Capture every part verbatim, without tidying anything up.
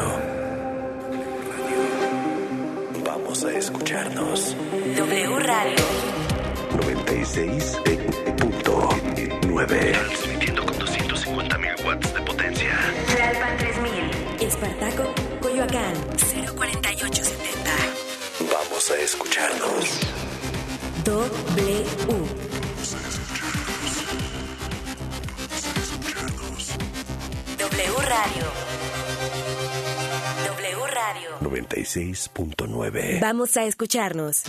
Radio. Vamos a escucharnos. W Radio. noventa y seis punto nueve. Transmitiendo con doscientos cincuenta mil watts de potencia. Tlalpan tres mil. Espartaco, Coyoacán. cero cuarenta y ocho setenta. Vamos a escucharnos. W. W Radio. W Radio. noventa y seis punto nueve. Vamos a escucharnos.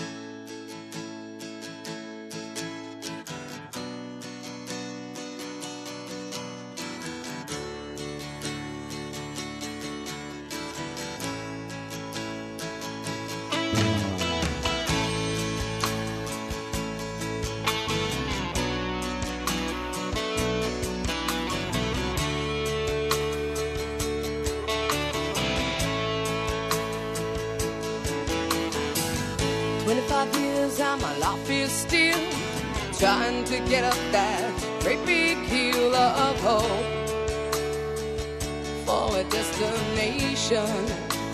twenty-five years and my life is still trying to get up that great big hill of hope for a destination.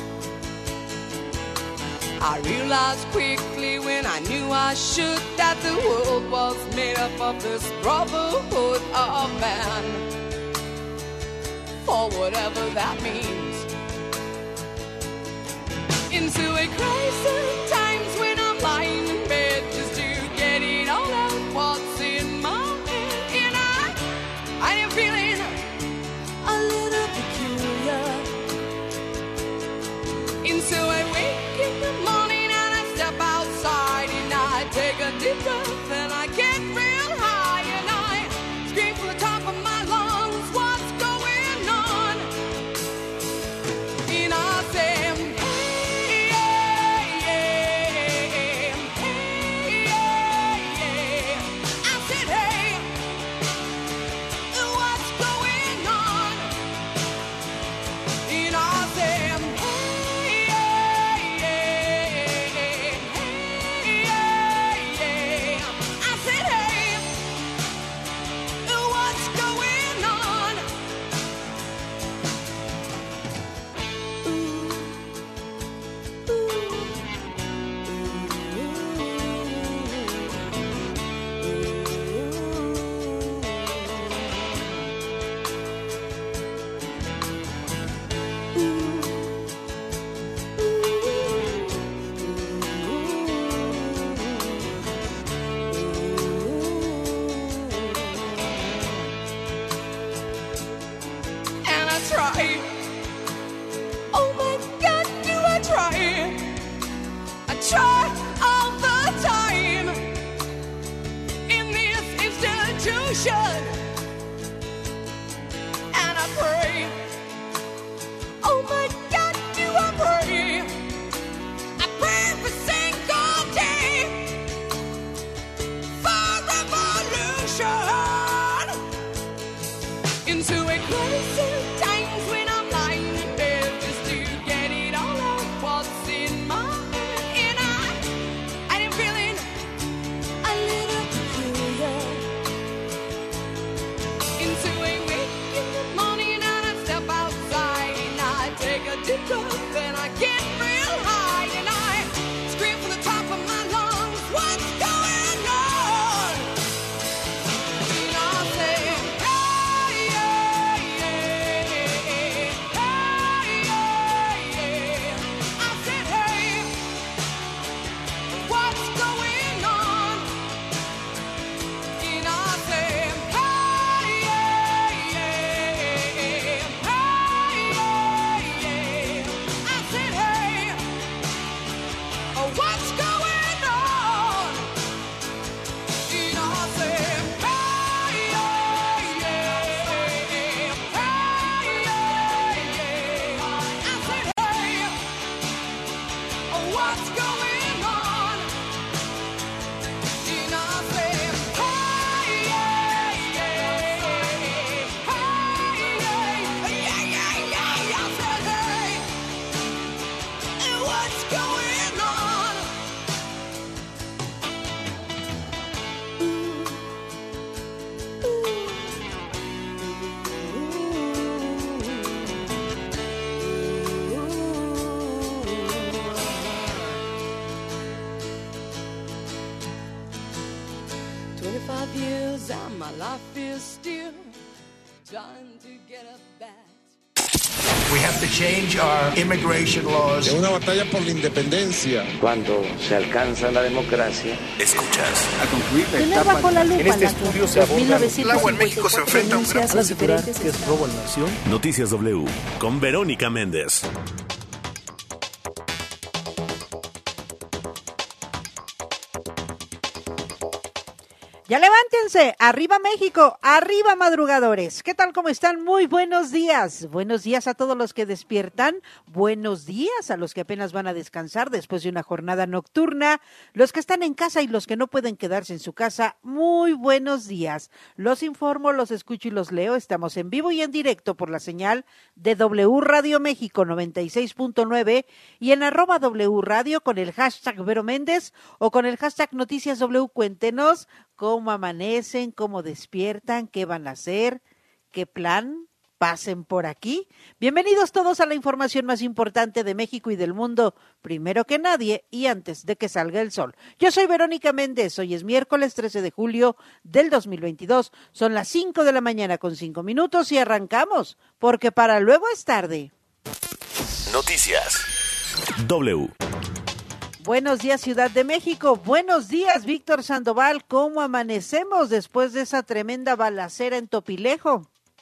I realized quickly when I knew I should that the world was made up of this brotherhood of man, for whatever that means. Into a crisis times when I'm lying in bed just to get it all out what's in my head. And I, I am feeling a little peculiar. And so I wake in the morning and I step outside and I take a deep breath and I get real high and I scream from the top of my lungs, what's going on? And I say, try. Oh my God, do I try? I try all the time in this institution, and I pray. Oh my God, do I pray? I pray every single day for revolution into a crisis. Then I get real high and I scream from the top of my lungs, what's going on? And I say, hey, yeah, yeah, hey, yeah, yeah. I said, hey, what's going on? And I say, hey, yeah, yeah, what's going on? And I say, hey, yeah, yeah, hey, yeah, yeah. I said, hey, what's going on? And I say, hey, yeah, yeah, hey, yeah, yeah, yeah. I said, hey, what's going on? Ooh. five years and my life is still trying to get up back. We have to change our immigration laws. Es una batalla por la independencia. Cuando se alcanza la democracia, Escuchas. A concluir la Tener etapa. bajo la lupa En este la estudio se aborda El agua en México se enfrenta a un gran... denuncias, los diferentes que es robo a la nación. Noticias W con Verónica Méndez. Ya levántense, arriba México, arriba madrugadores. ¿Qué tal, cómo están? Muy buenos días. Buenos días a todos los que despiertan. Buenos días a los que apenas van a descansar después de una jornada nocturna. Los que están en casa y los que no pueden quedarse en su casa, muy buenos días. Los informo, los escucho y los leo. Estamos en vivo y en directo por la señal de W Radio México noventa y seis punto nueve y en arroba W Radio con el hashtag Vero Méndez o con el hashtag Noticias W. Cuéntenos cómo amanecen, cómo despiertan, qué van a hacer, qué plan, pasen por aquí. Bienvenidos todos a la información más importante de México y del mundo, primero que nadie y antes de que salga el sol. Yo soy Verónica Méndez, hoy es miércoles trece de julio del dos mil veintidós, son las cinco de la mañana con cinco minutos y arrancamos, porque para luego es tarde. Noticias W. Buenos días, Ciudad de México. Buenos días, Víctor Sandoval. ¿Cómo amanecemos después de esa tremenda balacera en Topilejo?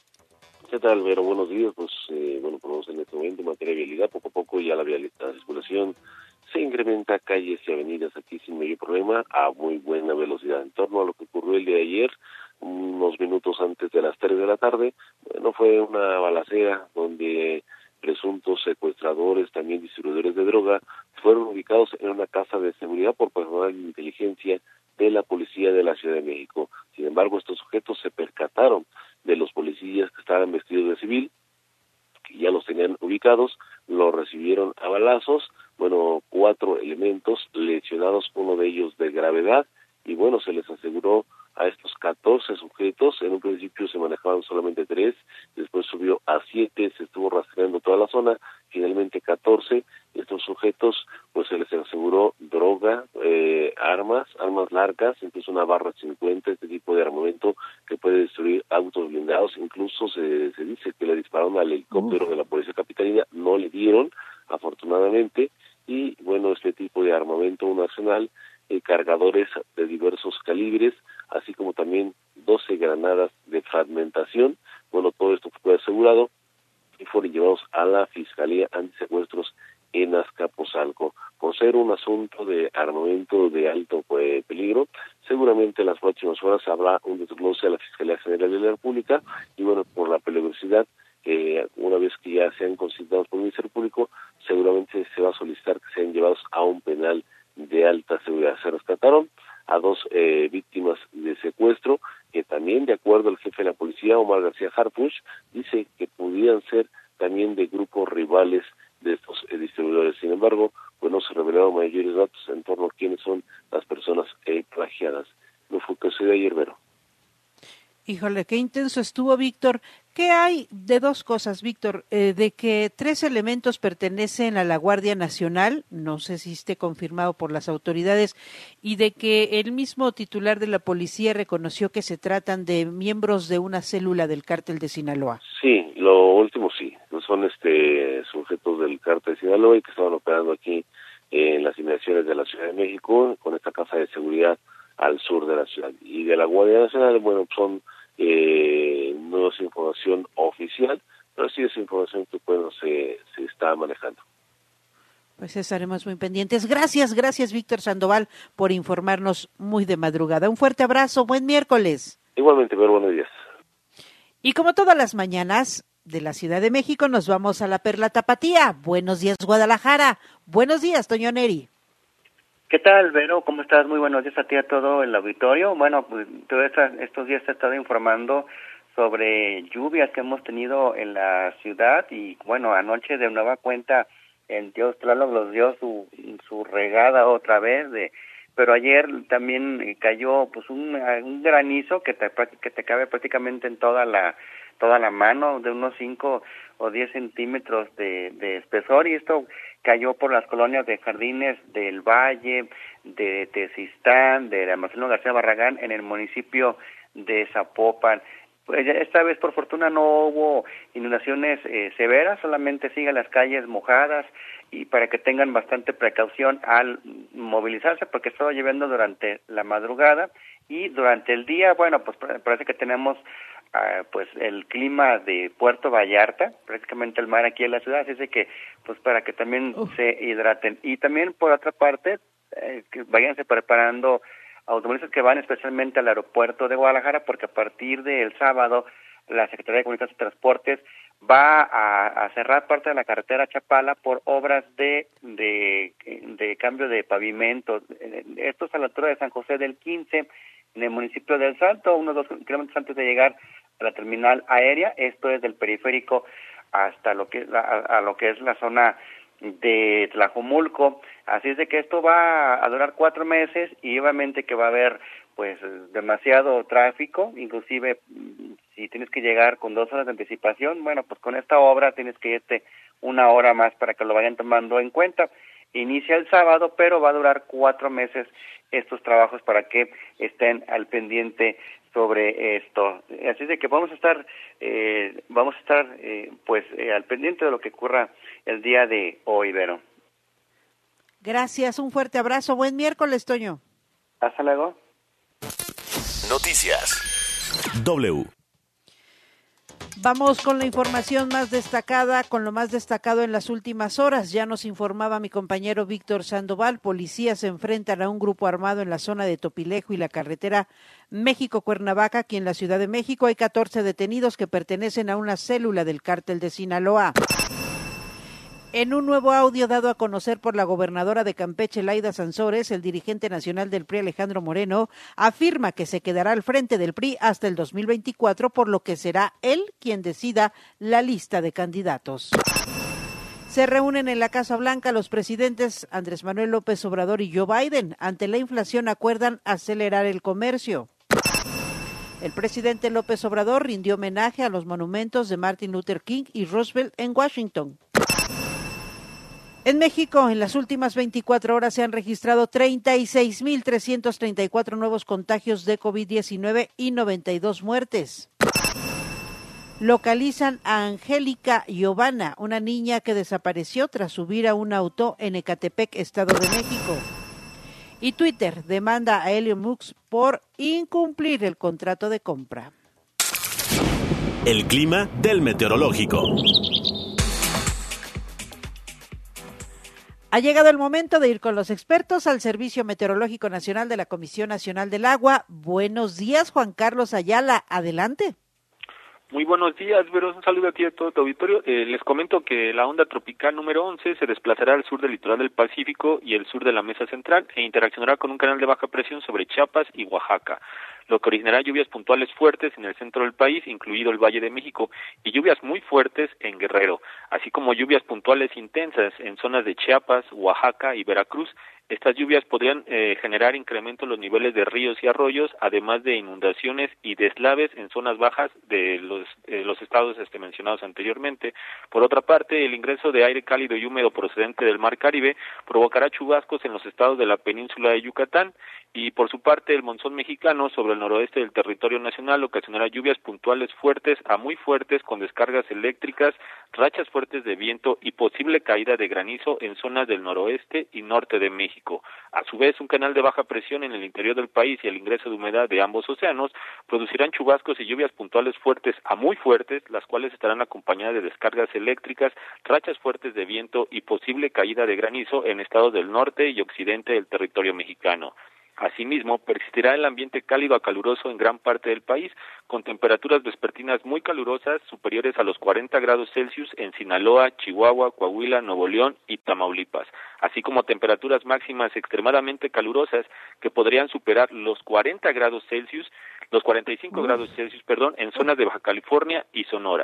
¿Qué tal, Vero? Buenos días. Pues, eh, bueno, ponemos en este momento en materia de vialidad. Poco a poco ya la vialidad, la circulación se incrementa, calles y avenidas aquí sin mayor problema, a muy buena velocidad. En torno a lo que ocurrió el día de ayer, unos minutos antes de las tres de la tarde, bueno, fue una balacera donde presuntos secuestradores, también distribuidores de droga, fueron ubicados en una casa de seguridad por personal de inteligencia de la Policía de la Ciudad de México. Sin embargo, estos sujetos se percataron de los policías que estaban vestidos de civil, que ya los tenían ubicados, los recibieron a balazos, bueno, cuatro elementos lesionados, uno de ellos de gravedad, y bueno, se les aseguró a estos catorce sujetos. En un principio se manejaban solamente tres, después subió a siete, se estuvo rastreando toda la zona, finalmente catorce. Estos sujetos, pues se les aseguró droga, eh, armas, armas largas, incluso una barra cincuenta, este tipo de armamento que puede destruir autos blindados. Incluso se, se dice que le dispararon al helicóptero de la Policía Capitalina, no le dieron, afortunadamente, y bueno, este tipo de armamento, un arsenal, eh, cargadores de diversos calibres, así como también doce granadas de fragmentación. Bueno, todo esto fue asegurado y fueron llevados a la Fiscalía Antisecuestros en Azcapotzalco. Por ser un asunto de armamento de alto pues, peligro, seguramente en las próximas horas habrá un desglose a la Fiscalía General de la República y bueno, por la peligrosidad, eh, una vez que ya sean considerados por el Ministerio Público, seguramente se va a solicitar que sean llevados a un penal de alta seguridad. Se rescataron a dos eh, víctimas de secuestro, que también, de acuerdo al jefe de la policía, Omar García Harfuch, dice que pudieran ser también de grupos rivales de estos eh, distribuidores. Sin embargo, pues no se revelaron mayores datos en torno a quiénes son las personas eh, plagiadas. No fue que se de ayer, Vero. Híjole, qué intenso estuvo, Víctor. ¿Qué hay de dos cosas, Víctor? Eh, de que tres elementos pertenecen a la Guardia Nacional, no sé si esté confirmado por las autoridades, y de que el mismo titular de la policía reconoció que se tratan de miembros de una célula del cártel de Sinaloa. Sí, lo último sí, son este sujetos del cártel de Sinaloa y que estaban operando aquí en las inmediaciones de la Ciudad de México con esta casa de seguridad al sur de la ciudad. Y de la Guardia Nacional, bueno, son eh, no es información oficial, pero sí es información que bueno se, se está manejando. Pues estaremos muy pendientes. Gracias, gracias Víctor Sandoval por informarnos muy de madrugada. Un fuerte abrazo, buen miércoles. Igualmente, pero buenos días. Y como todas las mañanas de la Ciudad de México, nos vamos a la Perla Tapatía. Buenos días, Guadalajara. Buenos días, Toño Neri. ¿Qué tal, Vero? ¿Cómo estás? Muy buenos días a ti, a todo el auditorio. Bueno, pues todos estos días te he estado informando sobre lluvias que hemos tenido en la ciudad y, bueno, anoche de nueva cuenta en Dios Tlaloc nos dio su, su regada otra vez, de, pero ayer también cayó pues un, un granizo que te, que te cabe prácticamente en toda la toda la mano, de unos cinco o diez centímetros de, de espesor, y esto cayó por las colonias de Jardines del Valle, de Tezistán, de Marcelino García Barragán, en el municipio de Zapopan. Pues esta vez, por fortuna, no hubo inundaciones eh, severas, solamente siguen las calles mojadas, y para que tengan bastante precaución al movilizarse, porque estaba lloviendo durante la madrugada, y durante el día, bueno, pues parece que tenemos uh, pues el clima de Puerto Vallarta, prácticamente el mar aquí en la ciudad, así es que pues para que también Uf. se hidraten. Y también, por otra parte, eh, que váyanse preparando automovilistas que van especialmente al aeropuerto de Guadalajara, porque a partir del sábado la Secretaría de Comunicaciones y Transportes va a, a cerrar parte de la carretera Chapala por obras de, de de cambio de pavimento. Esto es a la altura de San José del quince, en el municipio del Salto, unos dos kilómetros antes de llegar a la terminal aérea. Esto es del periférico hasta lo que a, a lo que es la zona de Tlajomulco. Así es de que esto va a durar cuatro meses y obviamente que va a haber pues demasiado tráfico, inclusive si tienes que llegar con dos horas de anticipación, bueno, pues con esta obra tienes que irte una hora más para que lo vayan tomando en cuenta. Inicia el sábado, pero va a durar cuatro meses estos trabajos para que estén al pendiente sobre esto. Así es de que vamos a estar, eh, vamos a estar, eh, pues, eh, al pendiente de lo que ocurra el día de hoy, Vero. Gracias, un fuerte abrazo. Buen miércoles, Toño. Hasta luego. Noticias W. Vamos con la información más destacada, con lo más destacado en las últimas horas. Ya nos informaba mi compañero Víctor Sandoval, policías se enfrentan a un grupo armado en la zona de Topilejo y la carretera México-Cuernavaca. Aquí en la Ciudad de México hay catorce detenidos que pertenecen a una célula del cártel de Sinaloa. En un nuevo audio dado a conocer por la gobernadora de Campeche, Laida Sansores, el dirigente nacional del P R I, Alejandro Moreno, afirma que se quedará al frente del P R I hasta el dos mil veinticuatro, por lo que será él quien decida la lista de candidatos. Se reúnen en la Casa Blanca los presidentes Andrés Manuel López Obrador y Joe Biden. Ante la inflación acuerdan acelerar el comercio. El presidente López Obrador rindió homenaje a los monumentos de Martin Luther King y Roosevelt en Washington. En México, en las últimas veinticuatro horas se han registrado treinta y seis mil trescientos treinta y cuatro nuevos contagios de COVID diecinueve y noventa y dos muertes. Localizan a Angélica Giovanna, una niña que desapareció tras subir a un auto en Ecatepec, Estado de México. Y Twitter demanda a Elon Musk por incumplir el contrato de compra. El clima del meteorológico. Ha llegado el momento de ir con los expertos al Servicio Meteorológico Nacional de la Comisión Nacional del Agua. Buenos días, Juan Carlos Ayala. Adelante. Muy buenos días, Vero. Un saludo a ti y a todo tu auditorio. Eh, les comento que la onda tropical número once se desplazará al sur del litoral del Pacífico y el sur de la Mesa Central e interaccionará con un canal de baja presión sobre Chiapas y Oaxaca, lo que originará lluvias puntuales fuertes en el centro del país, incluido el Valle de México, y lluvias muy fuertes en Guerrero, así como lluvias puntuales intensas en zonas de Chiapas, Oaxaca y Veracruz. Estas lluvias podrían eh, generar incremento en los niveles de ríos y arroyos, además de inundaciones y deslaves en zonas bajas de los, eh, los estados este, mencionados anteriormente. Por otra parte, el ingreso de aire cálido y húmedo procedente del Mar Caribe provocará chubascos en los estados de la península de Yucatán, y por su parte el monzón mexicano sobre el noroeste del territorio nacional ocasionará lluvias puntuales fuertes a muy fuertes con descargas eléctricas, rachas fuertes de viento y posible caída de granizo en zonas del noroeste y norte de México. A su vez, un canal de baja presión en el interior del país y el ingreso de humedad de ambos océanos producirán chubascos y lluvias puntuales fuertes a muy fuertes, las cuales estarán acompañadas de descargas eléctricas, rachas fuertes de viento y posible caída de granizo en estados del norte y occidente del territorio mexicano. Asimismo, persistirá el ambiente cálido a caluroso en gran parte del país, con temperaturas vespertinas muy calurosas superiores a los cuarenta grados Celsius en Sinaloa, Chihuahua, Coahuila, Nuevo León y Tamaulipas, así como temperaturas máximas extremadamente calurosas que podrían superar los cuarenta grados Celsius, los cuarenta y cinco grados Celsius, perdón, en zonas de Baja California y Sonora.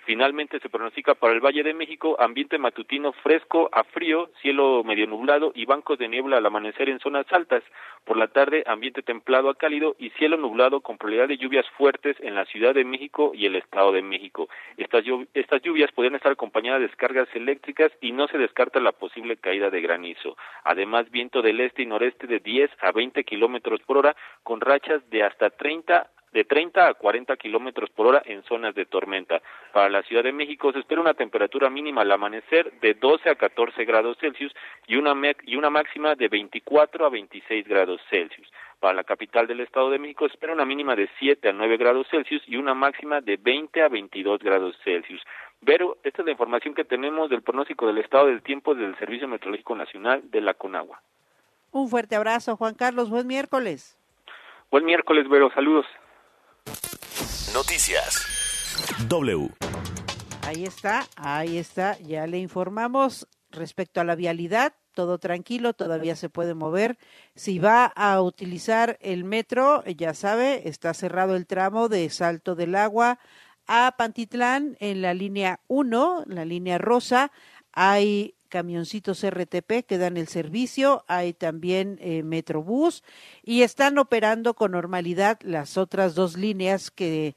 Finalmente se pronostica para el Valle de México ambiente matutino fresco a frío, cielo medio nublado y bancos de niebla al amanecer en zonas altas. Por la tarde ambiente templado a cálido y cielo nublado con probabilidad de lluvias fuertes en la Ciudad de México y el Estado de México. Estas lluvias, estas lluvias podrían estar acompañadas de descargas eléctricas y no se descarta la posible caída de granizo. Además, viento del este y noreste de diez a veinte kilómetros por hora con rachas de hasta treinta de treinta a cuarenta kilómetros por hora en zonas de tormenta. Para la Ciudad de México se espera una temperatura mínima al amanecer de doce a catorce grados Celsius y una y una máxima de veinticuatro a veintiséis grados Celsius. Para la capital del Estado de México se espera una mínima de siete a nueve grados Celsius y una máxima de veinte a veintidós grados Celsius. Vero, esta es la información que tenemos del pronóstico del estado del tiempo del Servicio Meteorológico Nacional de la CONAGUA. Un fuerte abrazo, Juan Carlos. Buen miércoles. Buen miércoles, Vero. Saludos. Noticias W. Ahí está, ahí está, ya le informamos respecto a la vialidad, todo tranquilo, todavía se puede mover. Si va a utilizar el metro, ya sabe, está cerrado el tramo de Salto del Agua a Pantitlán en la línea uno, la línea rosa. Hay camioncitos R T P que dan el servicio, hay también eh, Metrobús y están operando con normalidad las otras dos líneas que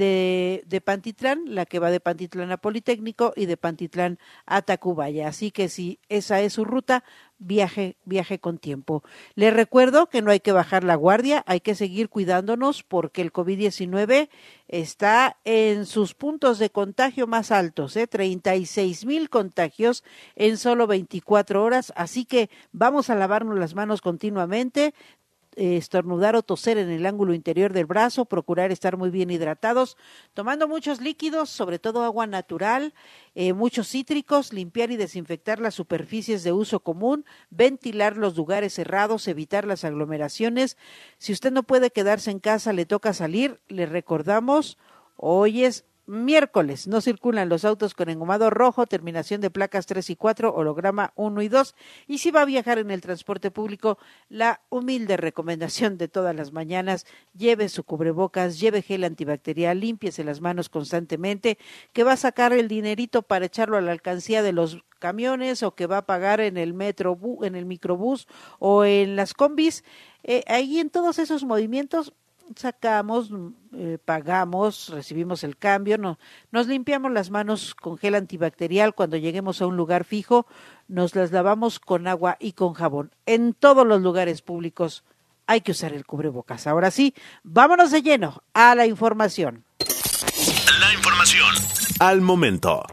de, de Pantitlán, la que va de Pantitlán a Politécnico y de Pantitlán a Tacubaya. Así que si esa es su ruta, viaje, viaje con tiempo. Le recuerdo que no hay que bajar la guardia, hay que seguir cuidándonos porque el COVID diecinueve está en sus puntos de contagio más altos, ¿eh? treinta y seis mil contagios en solo veinticuatro horas, así que vamos a lavarnos las manos continuamente, eh, estornudar o toser en el ángulo interior del brazo, procurar estar muy bien hidratados, tomando muchos líquidos, sobre todo agua natural, eh, muchos cítricos, limpiar y desinfectar las superficies de uso común, ventilar los lugares cerrados, evitar las aglomeraciones. Si usted no puede quedarse en casa, le toca salir, le recordamos, hoy es miércoles, no circulan los autos con engomado rojo, terminación de placas tres y cuatro, holograma uno y dos, y si va a viajar en el transporte público, la humilde recomendación de todas las mañanas, lleve su cubrebocas, lleve gel antibacterial, límpiese las manos constantemente, que va a sacar el dinerito para echarlo a la alcancía de los camiones o que va a pagar en el metro, en el microbús o en las combis, eh, ahí en todos esos movimientos sacamos, eh, pagamos, recibimos el cambio, no, nos limpiamos las manos con gel antibacterial cuando lleguemos a un lugar fijo, nos las lavamos con agua y con jabón. En todos los lugares públicos hay que usar el cubrebocas. Ahora sí, vámonos de lleno a la información. La información al momento.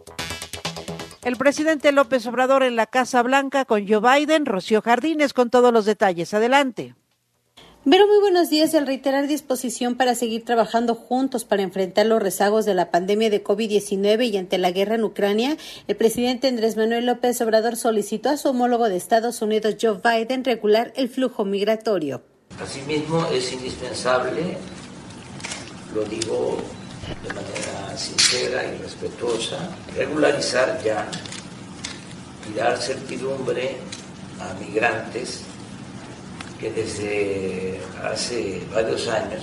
El presidente López Obrador en la Casa Blanca con Joe Biden, Rocío Jardines con todos los detalles. Adelante. Vero, muy buenos días. Al reiterar disposición para seguir trabajando juntos para enfrentar los rezagos de la pandemia de COVID diecinueve y ante la guerra en Ucrania, el presidente Andrés Manuel López Obrador solicitó a su homólogo de Estados Unidos, Joe Biden, regular el flujo migratorio. Asimismo, es indispensable, lo digo de manera sincera y respetuosa, regularizar ya y dar certidumbre a migrantes que desde hace varios años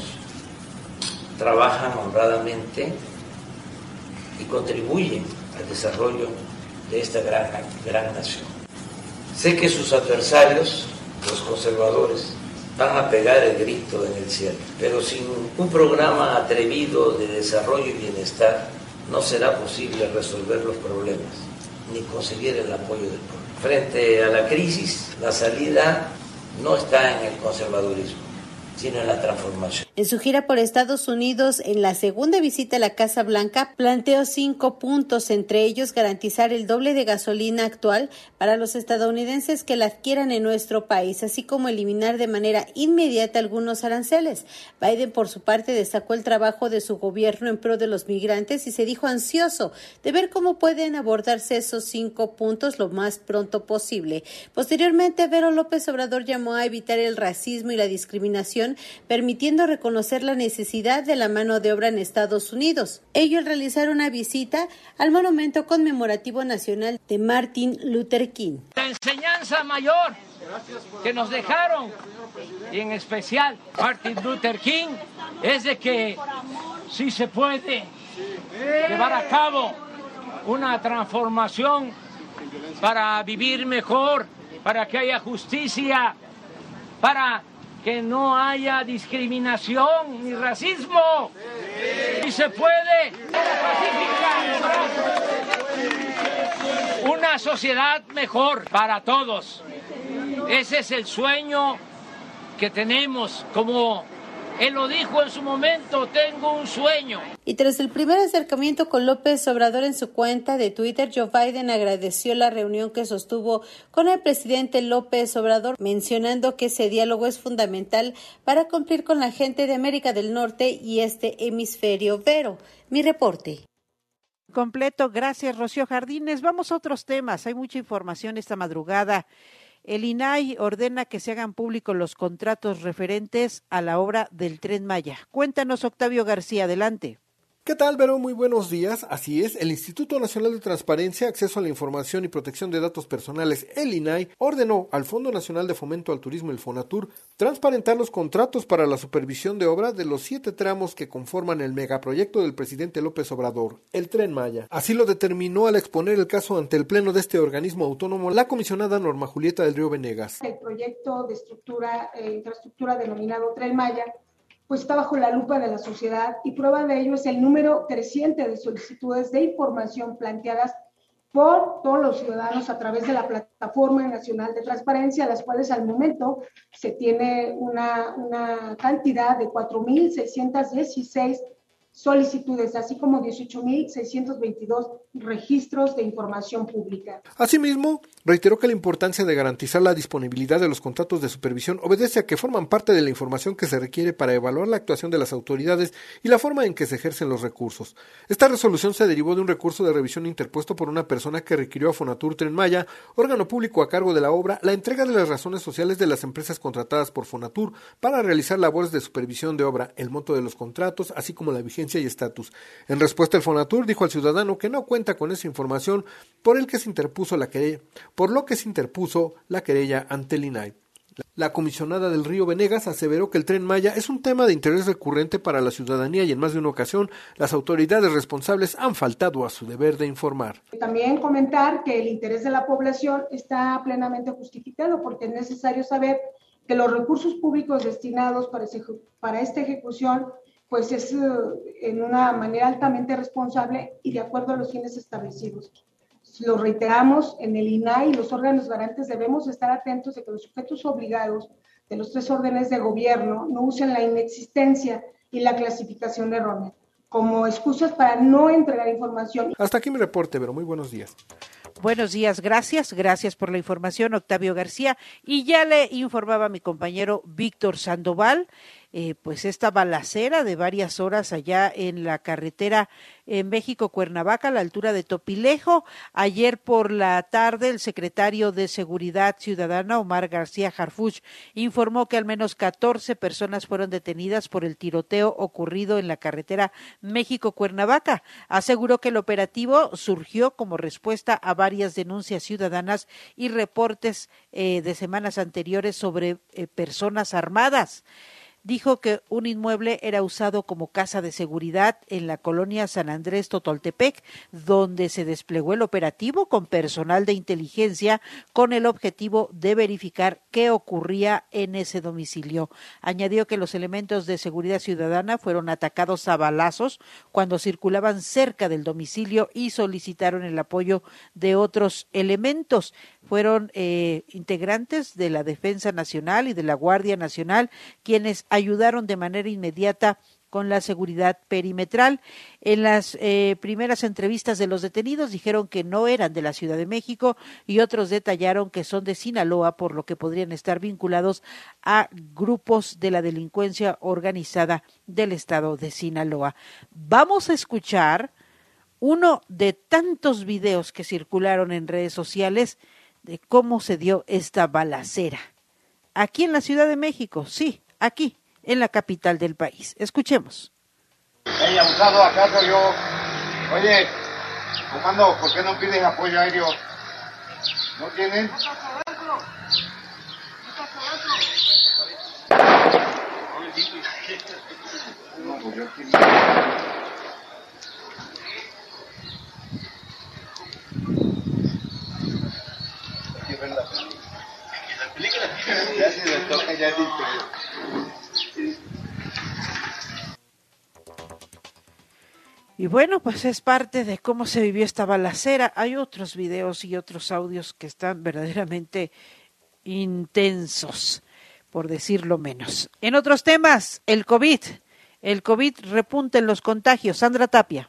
trabajan honradamente y contribuyen al desarrollo de esta gran, gran nación. Sé que sus adversarios, los conservadores, van a pegar el grito en el cielo, pero sin un programa atrevido de desarrollo y bienestar no será posible resolver los problemas ni conseguir el apoyo del pueblo. Frente a la crisis, la salida no está en el conservadurismo, sino en la transformación. En su gira por Estados Unidos, en la segunda visita a la Casa Blanca, planteó cinco puntos, entre ellos garantizar el doble de gasolina actual para los estadounidenses que la adquieran en nuestro país, así como eliminar de manera inmediata algunos aranceles. Biden, por su parte, destacó el trabajo de su gobierno en pro de los migrantes y se dijo ansioso de ver cómo pueden abordarse esos cinco puntos lo más pronto posible. Posteriormente, Vero, López Obrador llamó a evitar el racismo y la discriminación, permitiendo reconocer la necesidad de la mano de obra en Estados Unidos. Ello al realizar una visita al Monumento Conmemorativo Nacional de Martin Luther King. La enseñanza mayor que nos dejaron, y en especial Martin Luther King, es de que sí se puede llevar a cabo una transformación para vivir mejor, para que haya justicia, para que no haya discriminación ni racismo. Y se puede pacificar una sociedad mejor para todos. Ese es el sueño que tenemos, como él lo dijo en su momento, tengo un sueño. Y tras el primer acercamiento con López Obrador en su cuenta de Twitter, Joe Biden agradeció la reunión que sostuvo con el presidente López Obrador, mencionando que ese diálogo es fundamental para cumplir con la gente de América del Norte y este hemisferio. Vero, mi reporte. Completo, gracias Rocío Jardines. Vamos a otros temas, hay mucha información esta madrugada. El I N A I ordena que se hagan públicos los contratos referentes a la obra del Tren Maya. Cuéntanos, Octavio García, adelante. ¿Qué tal, Vero? Muy buenos días. Así es, el Instituto Nacional de Transparencia, Acceso a la Información y Protección de Datos Personales, el I N A I, ordenó al Fondo Nacional de Fomento al Turismo, el FONATUR, transparentar los contratos para la supervisión de obra de los siete tramos que conforman el megaproyecto del presidente López Obrador, el Tren Maya. Así lo determinó al exponer el caso ante el Pleno de este organismo autónomo la comisionada Norma Julieta del Río Venegas. El proyecto de estructura, eh, infraestructura denominado Tren Maya, pues está bajo la lupa de la sociedad y prueba de ello es el número creciente de solicitudes de información planteadas por todos los ciudadanos a través de la Plataforma Nacional de Transparencia, las cuales al momento se tiene una, una cantidad de cuatro mil seiscientas dieciséis solicitudes, así como dieciocho mil seiscientos veintidós registros de información pública. Asimismo, reiteró que la importancia de garantizar la disponibilidad de los contratos de supervisión obedece a que forman parte de la información que se requiere para evaluar la actuación de las autoridades y la forma en que se ejercen los recursos. Esta resolución se derivó de un recurso de revisión interpuesto por una persona que requirió a Fonatur Tren Maya, órgano público a cargo de la obra, la entrega de las razones sociales de las empresas contratadas por Fonatur para realizar labores de supervisión de obra, el monto de los contratos, así como la vigencia y estatus. En respuesta, el Fonatur dijo al ciudadano que no cuenta con esa información, por el que se interpuso la querella, por lo que se interpuso la querella ante el I N A I. La comisionada del Río Venegas aseveró que el Tren Maya es un tema de interés recurrente para la ciudadanía y en más de una ocasión las autoridades responsables han faltado a su deber de informar. También comentar que el interés de la población está plenamente justificado porque es necesario saber que los recursos públicos destinados para, ese, para esta ejecución pues es uh, en una manera altamente responsable y de acuerdo a los fines establecidos. Lo reiteramos, en el I N A I y los órganos garantes debemos estar atentos de que los sujetos obligados de los tres órdenes de gobierno no usen la inexistencia y la clasificación errónea como excusas para no entregar información. Hasta aquí mi reporte, pero muy buenos días. Buenos días, gracias, gracias por la información, Octavio García. Y ya le informaba a mi compañero Víctor Sandoval, eh, pues esta balacera de varias horas allá en la carretera en México-Cuernavaca, a la altura de Topilejo. Ayer por la tarde, el secretario de Seguridad Ciudadana, Omar García Harfuch, informó que al menos catorce personas fueron detenidas por el tiroteo ocurrido en la carretera México-Cuernavaca. Aseguró que el operativo surgió como respuesta a varias denuncias ciudadanas y reportes eh, de semanas anteriores sobre eh, personas armadas. Dijo que un inmueble era usado como casa de seguridad en la colonia San Andrés Totoltepec, donde se desplegó el operativo con personal de inteligencia con el objetivo de verificar qué ocurría en ese domicilio. Añadió que los elementos de seguridad ciudadana fueron atacados a balazos cuando circulaban cerca del domicilio y solicitaron el apoyo de otros elementos. Fueron eh, integrantes de la Defensa Nacional y de la Guardia Nacional quienes ayudaron de manera inmediata con la seguridad perimetral. En las eh, primeras entrevistas de los detenidos dijeron que no eran de la Ciudad de México y otros detallaron que son de Sinaloa, por lo que podrían estar vinculados a grupos de la delincuencia organizada del estado de Sinaloa. Vamos a escuchar uno de tantos videos que circularon en redes sociales de cómo se dio esta balacera. Aquí en la Ciudad de México, sí, aquí, en la capital del país. Escuchemos. Hey, abusado, ¿acaso yo? Oye, comando, ¿por qué no pides apoyo aéreo? ¿No tienes? No, pues yo aquí... que ver la película. La película ya se le toca, ya dice. Y bueno, pues es parte de cómo se vivió esta balacera. Hay otros videos y otros audios que están verdaderamente intensos, por decirlo menos. En otros temas, el COVID. El COVID repunta en los contagios. Sandra Tapia.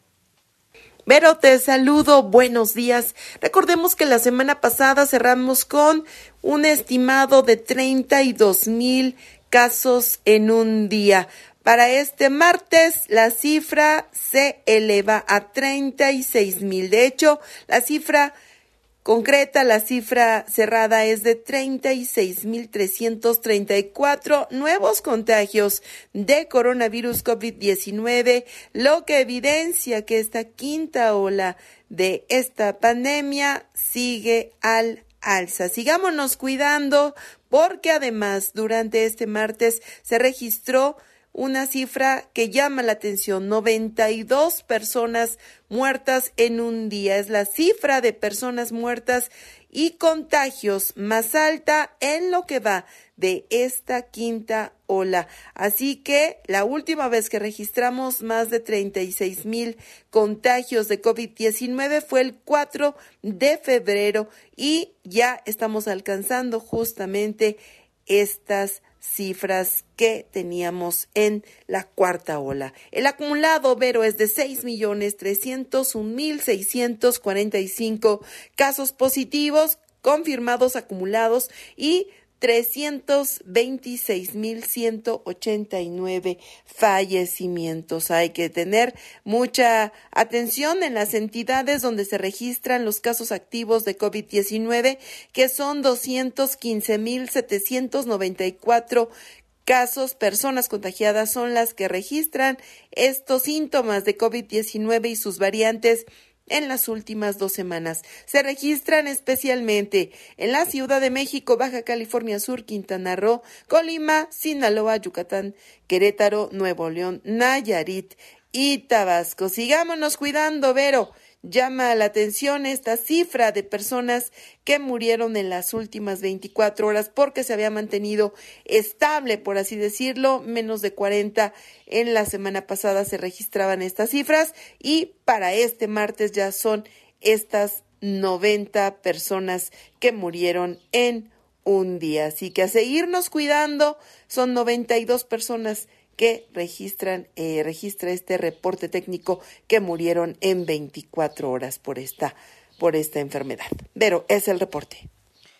Vero, te saludo, buenos días. Recordemos que la semana pasada cerramos con un estimado de treinta y dos mil casos en un día. Para este martes, la cifra se eleva a treinta y seis mil. De hecho, la cifra concreta, la cifra cerrada es de treinta y seis mil trescientos treinta y cuatro nuevos contagios de coronavirus COVID diecinueve, lo que evidencia que esta quinta ola de esta pandemia sigue al alza. Sigámonos cuidando porque además durante este martes se registró una cifra que llama la atención, noventa y dos personas muertas en un día. Es la cifra de personas muertas y contagios más alta en lo que va de esta quinta ola. Así que la última vez que registramos más de treinta y seis mil contagios de COVID diecinueve fue el cuatro de febrero y ya estamos alcanzando justamente estas cifras que teníamos en la cuarta ola. El acumulado, Vero, es de seis millones trescientos un mil seiscientos cuarenta y cinco casos positivos confirmados acumulados y trescientos veintiséis mil ciento ochenta y nueve fallecimientos. Hay que tener mucha atención en las entidades donde se registran los casos activos de COVID diecinueve, que son doscientos quince mil setecientos noventa y cuatro casos, personas contagiadas son las que registran estos síntomas de COVID diecinueve y sus variantes en las últimas dos semanas. Se registran especialmente en la Ciudad de México, Baja California Sur, Quintana Roo, Colima, Sinaloa, Yucatán, Querétaro, Nuevo León, Nayarit y Tabasco. Sigámonos cuidando, Vero. Llama la atención esta cifra de personas que murieron en las últimas veinticuatro horas porque se había mantenido estable, por así decirlo, menos de cuarenta. En la semana pasada se registraban estas cifras y para este martes ya son estas noventa personas que murieron en un día. Así que a seguirnos cuidando, son noventa y dos personas que registran, eh, registra este reporte técnico que murieron en veinticuatro horas por esta, por esta enfermedad. Pero es el reporte.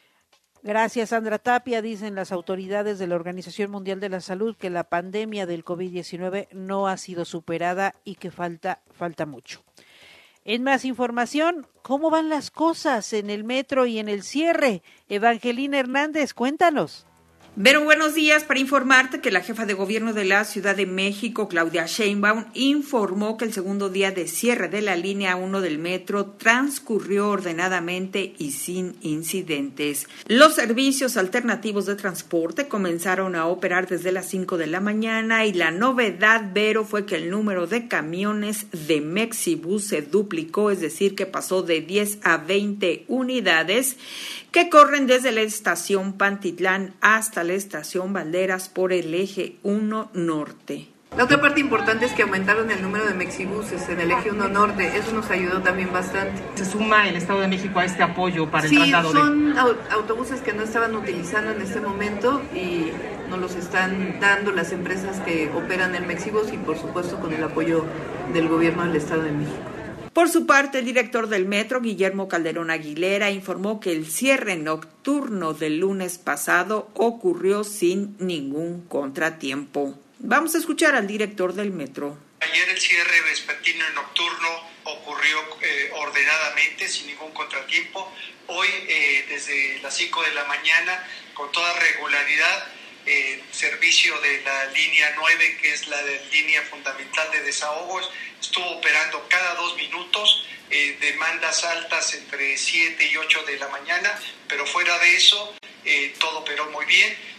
Gracias, Sandra Tapia. Dicen las autoridades de la Organización Mundial de la Salud que la pandemia del COVID diecinueve no ha sido superada y que falta, falta mucho. En más información, ¿cómo van las cosas en el metro y en el cierre? Evangelina Hernández, cuéntanos. Vero, buenos días. Para informarte que la jefa de gobierno de la Ciudad de México, Claudia Sheinbaum, informó que el segundo día de cierre de la línea uno del metro transcurrió ordenadamente y sin incidentes. Los servicios alternativos de transporte comenzaron a operar desde las cinco de la mañana y la novedad, Vero, fue que el número de camiones de Mexibus se duplicó, es decir, que pasó de diez a veinte unidades que corren desde la estación Pantitlán hasta la estación Valderas por el eje uno Norte. La otra parte importante es que aumentaron el número de mexibuses en el eje uno Norte, eso nos ayudó también bastante. ¿Se suma el Estado de México a este apoyo para el sí, traslado? Sí, son de... autobuses que no estaban utilizando en este momento y nos los están dando las empresas que operan el Mexibus y por supuesto con el apoyo del gobierno del Estado de México. Por su parte, el director del metro, Guillermo Calderón Aguilera, informó que el cierre nocturno del lunes pasado ocurrió sin ningún contratiempo. Vamos a escuchar al director del metro. Ayer el cierre vespertino y nocturno ocurrió eh, ordenadamente, sin ningún contratiempo. Hoy, eh, desde las cinco de la mañana, con toda regularidad, el eh, servicio de la línea nueve, que es la de línea fundamental de desahogos, estuvo operando cada dos minutos, eh, demandas altas entre siete y ocho de la mañana, pero fuera de eso, eh, todo operó muy bien.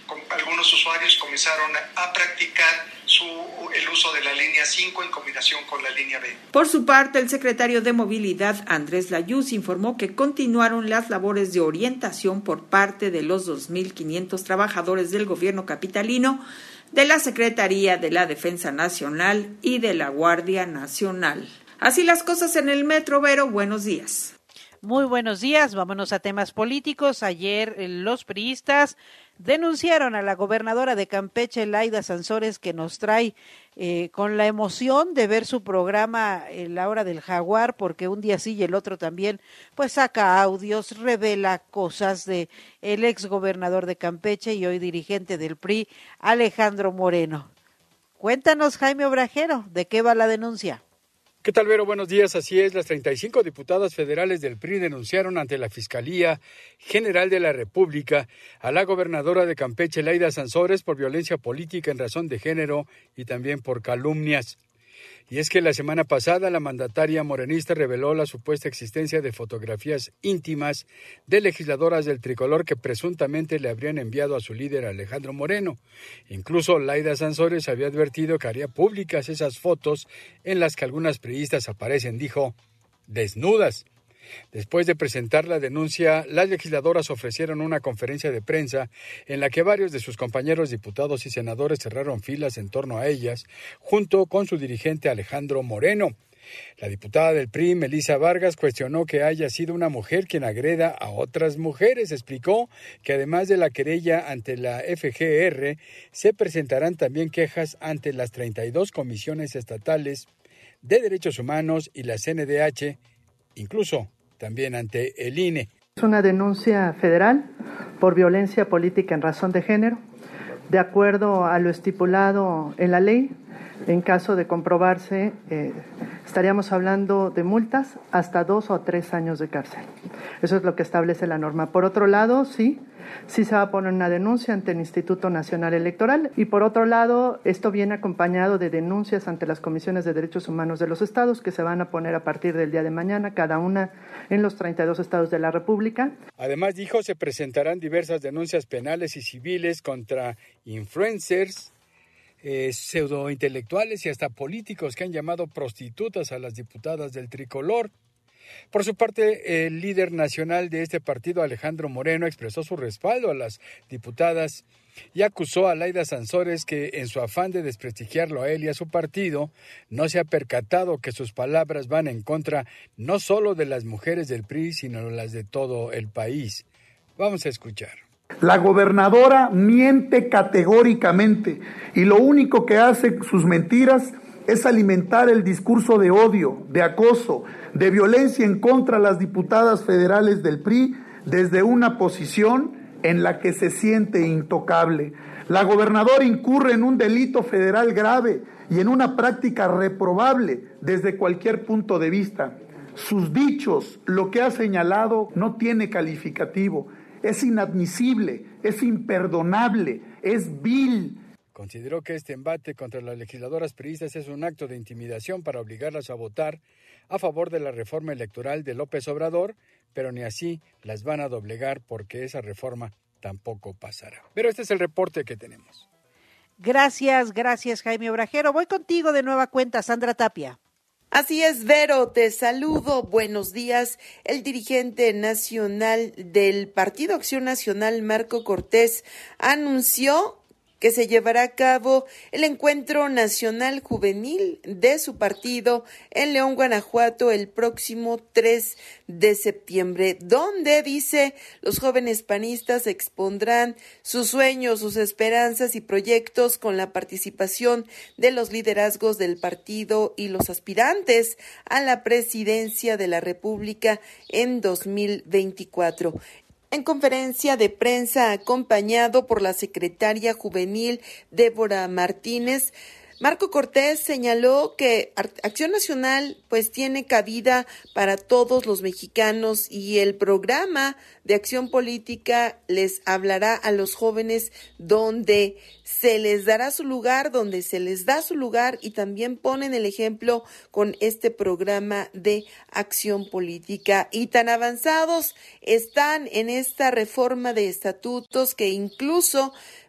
con, algunos usuarios comenzaron a, a practicar su, el uso de la línea cinco en combinación con la línea B. Por su parte, el secretario de Movilidad, Andrés Layuz, informó que continuaron las labores de orientación por parte de los dos mil quinientos trabajadores del gobierno capitalino, de la Secretaría de la Defensa Nacional y de la Guardia Nacional. Así las cosas en el Metro, Vero, buenos días. Muy buenos días, vámonos a temas políticos. Ayer eh, los priistas denunciaron a la gobernadora de Campeche, Laida Sansores, que nos trae eh, con la emoción de ver su programa eh, La Hora del Jaguar, porque un día sí y el otro también, pues saca audios, revela cosas de el ex gobernador de Campeche y hoy dirigente del P R I, Alejandro Moreno. Cuéntanos, Jaime Obrajero, ¿de qué va la denuncia? ¿Qué tal, Vero? Buenos días. Así es, las treinta y cinco diputadas federales del P R I denunciaron ante la Fiscalía General de la República a la gobernadora de Campeche, Laida Sansores, por violencia política en razón de género y también por calumnias. Y es que la semana pasada la mandataria morenista reveló la supuesta existencia de fotografías íntimas de legisladoras del tricolor que presuntamente le habrían enviado a su líder Alejandro Moreno. Incluso Laida Sansores había advertido que haría públicas esas fotos en las que algunas priistas aparecen, dijo, desnudas. Después de presentar la denuncia, las legisladoras ofrecieron una conferencia de prensa en la que varios de sus compañeros diputados y senadores cerraron filas en torno a ellas, junto con su dirigente Alejandro Moreno. La diputada del P R I, Melissa Vargas, cuestionó que haya sido una mujer quien agreda a otras mujeres. Explicó que además de la querella ante la F G R, se presentarán también quejas ante las treinta y dos comisiones estatales de derechos humanos y la C N D H, incluso también ante el I N E. Es una denuncia federal por violencia política en razón de género, de acuerdo a lo estipulado en la ley. En caso de comprobarse, eh, estaríamos hablando de multas hasta dos o tres años de cárcel. Eso es lo que establece la norma. Por otro lado, sí, sí se va a poner una denuncia ante el Instituto Nacional Electoral y por otro lado, esto viene acompañado de denuncias ante las comisiones de derechos humanos de los estados que se van a poner a partir del día de mañana, cada una en los treinta y dos estados de la República. Además, dijo, se presentarán diversas denuncias penales y civiles contra influencers, Eh, pseudointelectuales y hasta políticos que han llamado prostitutas a las diputadas del tricolor. Por su parte, el líder nacional de este partido, Alejandro Moreno, expresó su respaldo a las diputadas y acusó a Laida Sansores que, en su afán de desprestigiarlo a él y a su partido, no se ha percatado que sus palabras van en contra no solo de las mujeres del P R I, sino las de todo el país. Vamos a escuchar. La gobernadora miente categóricamente y lo único que hace sus mentiras es alimentar el discurso de odio, de acoso, de violencia en contra de las diputadas federales del P R I desde una posición en la que se siente intocable. La gobernadora incurre en un delito federal grave y en una práctica reprobable desde cualquier punto de vista. Sus dichos, lo que ha señalado, no tiene calificativo. Es inadmisible, es imperdonable, es vil. Consideró que este embate contra las legisladoras priistas es un acto de intimidación para obligarlas a votar a favor de la reforma electoral de López Obrador, pero ni así las van a doblegar porque esa reforma tampoco pasará. Pero este es el reporte que tenemos. Gracias, gracias Jaime Obrajero. Voy contigo de nueva cuenta, Sandra Tapia. Así es, Vero, te saludo, buenos días. El dirigente nacional del Partido Acción Nacional, Marco Cortés, anunció que se llevará a cabo el Encuentro Nacional Juvenil de su partido en León, Guanajuato, el próximo tres de septiembre, donde, dice, los jóvenes panistas expondrán sus sueños, sus esperanzas y proyectos con la participación de los liderazgos del partido y los aspirantes a la presidencia de la República en dos mil veinticuatro. En conferencia de prensa acompañado por la secretaria juvenil Débora Martínez, Marco Cortés señaló que Acción Nacional pues tiene cabida para todos los mexicanos y el programa de acción política les hablará a los jóvenes donde se les dará su lugar, donde se les da su lugar y también ponen el ejemplo con este programa de acción política. Y tan avanzados están en esta reforma de estatutos que incluso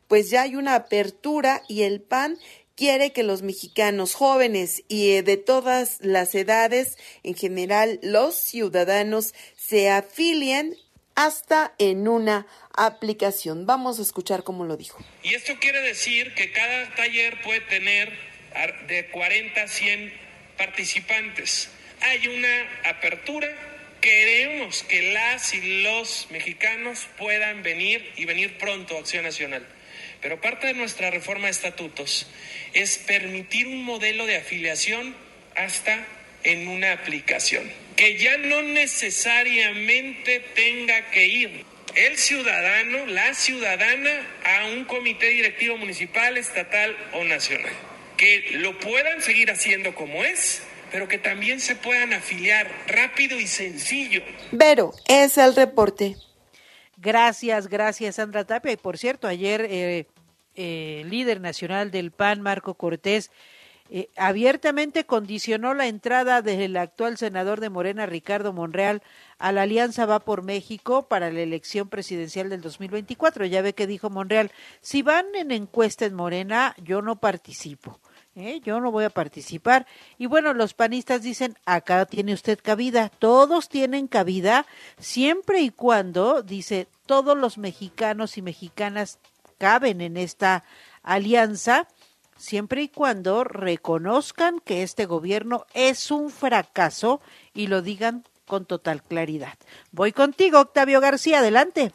pues ya hay una apertura y el P A N quiere que los mexicanos jóvenes y de todas las edades, en general los ciudadanos, se afilien hasta en una aplicación. Vamos a escuchar cómo lo dijo. Y esto quiere decir que cada taller puede tener de cuarenta a cien participantes. Hay una apertura. Queremos que las y los mexicanos puedan venir y venir pronto a Acción Nacional. Pero parte de nuestra reforma de estatutos es permitir un modelo de afiliación hasta en una aplicación, que ya no necesariamente tenga que ir el ciudadano, la ciudadana a un comité directivo municipal, estatal o nacional. Que lo puedan seguir haciendo como es, pero que también se puedan afiliar rápido y sencillo. Vero, es el reporte. Gracias, gracias Sandra Tapia. Y por cierto, ayer eh, eh, el líder nacional del P A N, Marco Cortés, eh, abiertamente condicionó la entrada del actual senador de Morena, Ricardo Monreal, a la Alianza Va por México para la elección presidencial del dos mil veinticuatro. Ya ve que dijo Monreal, si van en encuesta en Morena, yo no participo. ¿Eh? Yo no voy a participar. Y bueno, los panistas dicen, acá tiene usted cabida, todos tienen cabida, siempre y cuando, dice, todos los mexicanos y mexicanas caben en esta alianza, siempre y cuando reconozcan que este gobierno es un fracaso y lo digan con total claridad. Voy contigo, Octavio García, adelante.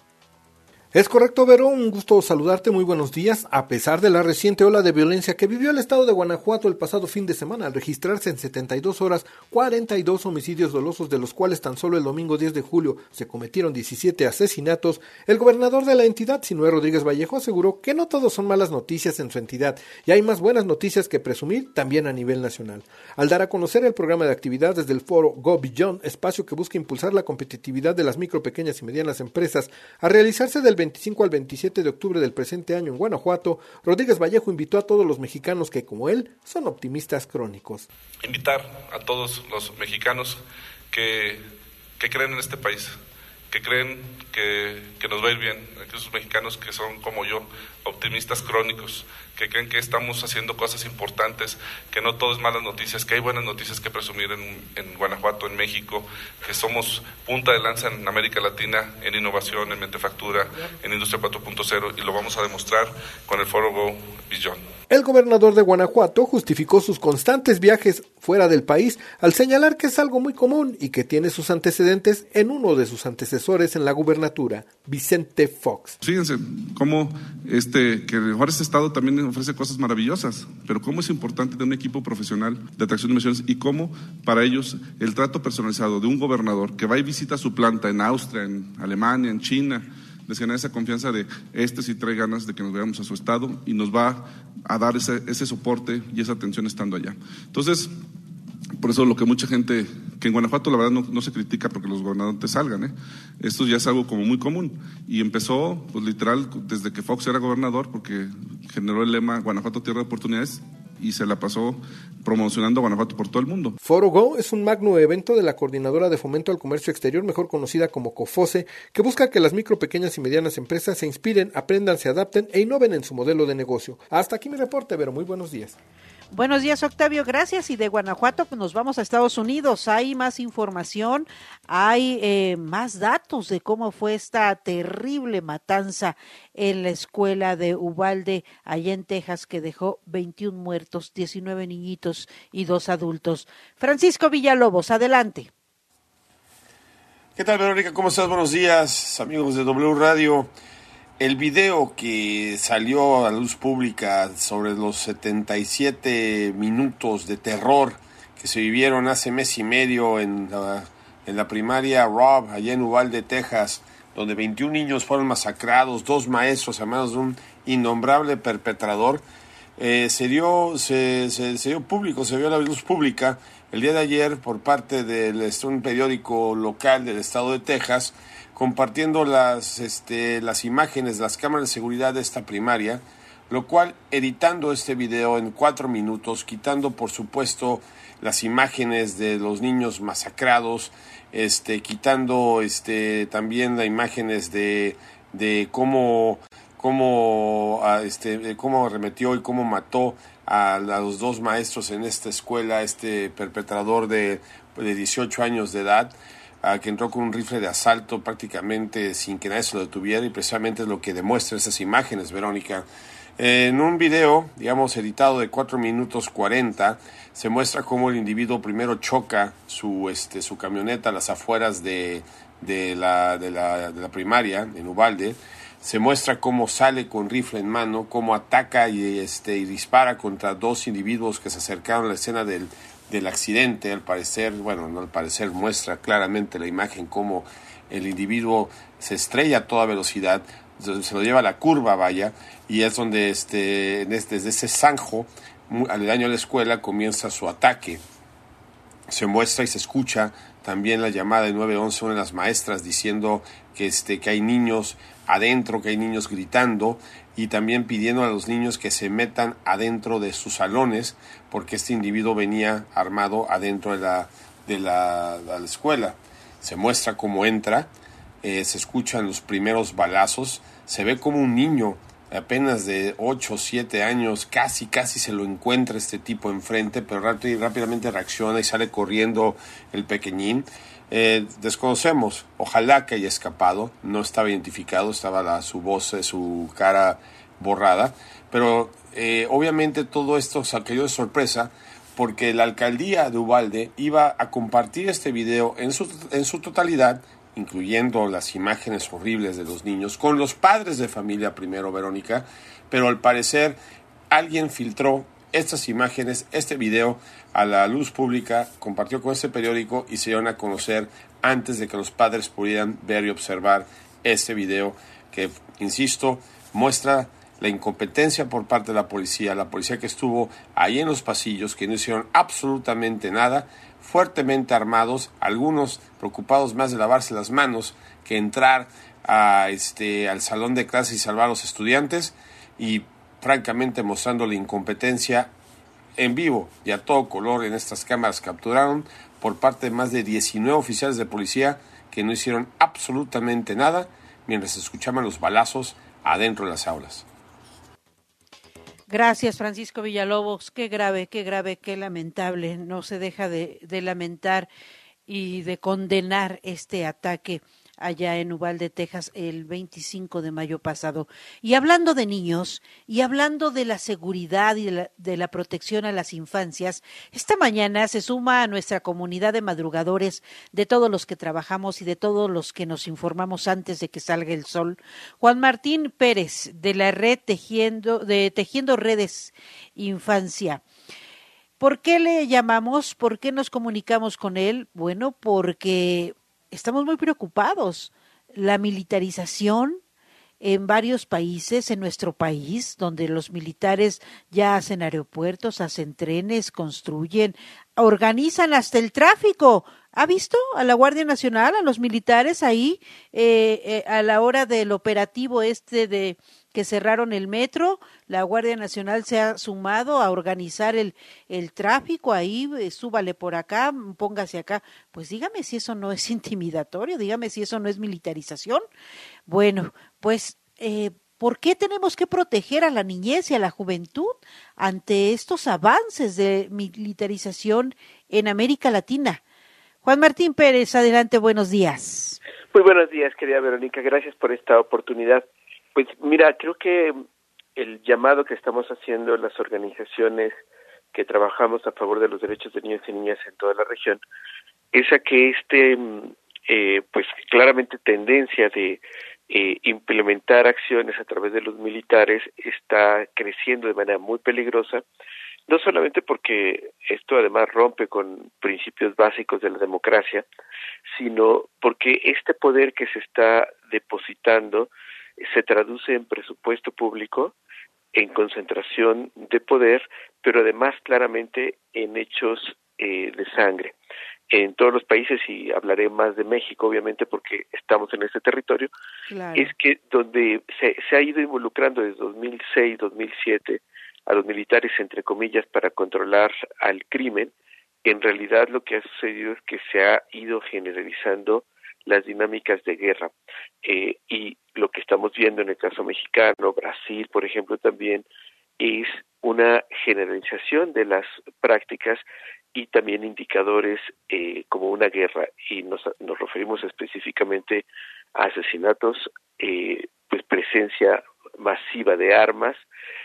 Es correcto, Vero, un gusto saludarte, muy buenos días. A pesar de la reciente ola de violencia que vivió el estado de Guanajuato el pasado fin de semana, al registrarse en setenta y dos horas cuarenta y dos homicidios dolosos, de los cuales tan solo el domingo diez de julio se cometieron diecisiete asesinatos, el gobernador de la entidad, Sinué Rodríguez Vallejo, aseguró que no todos son malas noticias en su entidad y hay más buenas noticias que presumir también a nivel nacional. Al dar a conocer el programa de actividades del foro Go Beyond, espacio que busca impulsar la competitividad de las micro, pequeñas y medianas empresas, a realizarse del veinticinco al veintisiete de octubre del presente año en Guanajuato, Rodríguez Vallejo invitó a todos los mexicanos que, como él, son optimistas crónicos. Invitar a todos los mexicanos que, que creen en este país, que creen que, que nos va a ir bien, aquellos mexicanos que son como yo, optimistas crónicos, que creen que estamos haciendo cosas importantes, que no todo es malas noticias, que hay buenas noticias que presumir en, en Guanajuato, en México, que somos punta de lanza en América Latina, en innovación, en mentefactura, en industria cuatro punto cero, y lo vamos a demostrar con el Foro Go Beyond. El gobernador de Guanajuato justificó sus constantes viajes fuera del país al señalar que es algo muy común y que tiene sus antecedentes en uno de sus antecesores en la gubernatura, Vicente Fox. Fíjense cómo este, que mejor este estado también ofrece cosas maravillosas, pero cómo es importante tener un equipo profesional de atracción de inversiones y cómo para ellos el trato personalizado de un gobernador que va y visita su planta en Austria, en Alemania, en China, les genera esa confianza de este sí trae ganas de que nos veamos a su estado y nos va a dar ese, ese soporte y esa atención estando allá. Entonces, por eso lo que mucha gente, que en Guanajuato la verdad no, no se critica porque los gobernadores salgan, ¿eh? Esto ya es algo como muy común y empezó pues literal desde que Fox era gobernador, porque generó el lema Guanajuato tierra de oportunidades y se la pasó promocionando a Guanajuato por todo el mundo. Foro Go es un magno evento de la Coordinadora de Fomento al Comercio Exterior, mejor conocida como COFOSE, que busca que las micro, pequeñas y medianas empresas se inspiren, aprendan, se adapten e innoven en su modelo de negocio. Hasta aquí mi reporte, Vero, muy buenos días. Buenos días, Octavio, gracias. Y de Guanajuato pues nos vamos a Estados Unidos. Hay más información, hay eh, más datos de cómo fue esta terrible matanza en la escuela de Uvalde, allá en Texas, que dejó veintiún muertos, diecinueve niñitos y dos adultos. Francisco Villalobos, adelante. ¿Qué tal, Verónica? ¿Cómo estás? Buenos días, amigos de W Radio. El video que salió a la luz pública sobre los setenta y siete minutos de terror que se vivieron hace mes y medio en la, en la primaria Robb, allá en Uvalde, Texas, donde veintiún niños fueron masacrados, dos maestros a manos de un innombrable perpetrador, eh, se dio se, se, se dio público, se vio a la luz pública el día de ayer por parte de un periódico local del estado de Texas, compartiendo las, este, las imágenes de las cámaras de seguridad de esta primaria, lo cual editando este video en cuatro minutos, quitando por supuesto las imágenes de los niños masacrados, este, quitando este, también las imágenes de, de cómo, cómo, a, este, cómo arremetió y cómo mató a, a los dos maestros en esta escuela, este perpetrador de, de dieciocho años de edad, a, que entró con un rifle de asalto prácticamente sin que nadie se lo detuviera, y precisamente es lo que demuestran esas imágenes, Verónica. En un video, digamos, editado de cuatro minutos cuarenta, se muestra cómo el individuo primero choca su, este, su camioneta a las afueras de, de, la, de, la, de la primaria, en Uvalde. Se muestra cómo sale con rifle en mano, cómo ataca y, este, y dispara contra dos individuos que se acercaron a la escena del, del accidente. Al parecer, bueno, no al parecer, muestra claramente la imagen cómo el individuo se estrella a toda velocidad, se lo lleva a la curva, vaya, y es donde este, en este, desde ese zanjo, aledaño a la escuela, comienza su ataque. Se muestra y se escucha también la llamada de nueve once, una de las maestras diciendo que, este, que hay niños adentro, que hay niños gritando, y también pidiendo a los niños que se metan adentro de sus salones, porque este individuo venía armado adentro de la, de la, de la escuela. Se muestra cómo entra, eh, se escuchan los primeros balazos, se ve como un niño apenas de ocho o siete años, casi, casi se lo encuentra este tipo enfrente, pero rápid, rápidamente reacciona y sale corriendo el pequeñín. Eh, desconocemos, ojalá que haya escapado, no estaba identificado, estaba la, su voz, su cara borrada, pero eh, obviamente todo esto se cayó de sorpresa porque la alcaldía de Uvalde iba a compartir este video en su, en su totalidad, incluyendo las imágenes horribles de los niños, con los padres de familia primero, Verónica, pero al parecer alguien filtró estas imágenes, este video, a la luz pública, compartió con este periódico y se dieron a conocer antes de que los padres pudieran ver y observar este video que, insisto, muestra la incompetencia por parte de la policía, la policía que estuvo ahí en los pasillos, que no hicieron absolutamente nada, fuertemente armados, algunos preocupados más de lavarse las manos que entrar a este, al salón de clase y salvar a los estudiantes, y francamente mostrando la incompetencia en vivo y a todo color en estas cámaras capturaron por parte de más de diecinueve oficiales de policía que no hicieron absolutamente nada mientras escuchaban los balazos adentro de las aulas. Gracias, Francisco Villalobos. Qué grave, qué grave, qué lamentable. No se deja de, de lamentar y de condenar este ataque allá en Uvalde, Texas, el veinticinco de mayo pasado. Y hablando de niños, y hablando de la seguridad y de la, de la protección a las infancias, esta mañana se suma a nuestra comunidad de madrugadores, de todos los que trabajamos y de todos los que nos informamos antes de que salga el sol, Juan Martín Pérez, de la red Tejiendo, de Tejiendo Redes Infancia. ¿Por qué le llamamos? ¿Por qué nos comunicamos con él? Bueno, porque estamos muy preocupados. La militarización en varios países, en nuestro país, donde los militares ya hacen aeropuertos, hacen trenes, construyen, organizan hasta el tráfico. ¿Ha visto a la Guardia Nacional, a los militares ahí eh, eh, a la hora del operativo este de que cerraron el metro? La Guardia Nacional se ha sumado a organizar el, el tráfico ahí, eh, súbale por acá, póngase acá. Pues dígame si eso no es intimidatorio, dígame si eso no es militarización. Bueno, pues, eh, ¿por qué tenemos que proteger a la niñez y a la juventud ante estos avances de militarización en América Latina? Juan Martín Pérez, adelante, buenos días. Muy buenos días, querida Verónica, gracias por esta oportunidad. Pues mira, creo que el llamado que estamos haciendo las organizaciones que trabajamos a favor de los derechos de niños y niñas en toda la región es a que este, eh, pues claramente tendencia de eh, implementar acciones a través de los militares está creciendo de manera muy peligrosa, no solamente porque esto además rompe con principios básicos de la democracia, sino porque este poder que se está depositando se traduce en presupuesto público, en concentración de poder, pero además claramente en hechos eh, de sangre. En todos los países, y hablaré más de México, obviamente, porque estamos en este territorio, claro, es que donde se, se ha ido involucrando desde dos mil seis, dos mil siete a los militares, entre comillas, para controlar al crimen, en realidad lo que ha sucedido es que se ha ido generalizando las dinámicas de guerra. Eh, y lo que estamos viendo en el caso mexicano, Brasil, por ejemplo, también es una generalización de las prácticas y también indicadores eh, como una guerra, y nos, nos referimos específicamente a asesinatos, eh, pues presencia masiva de armas,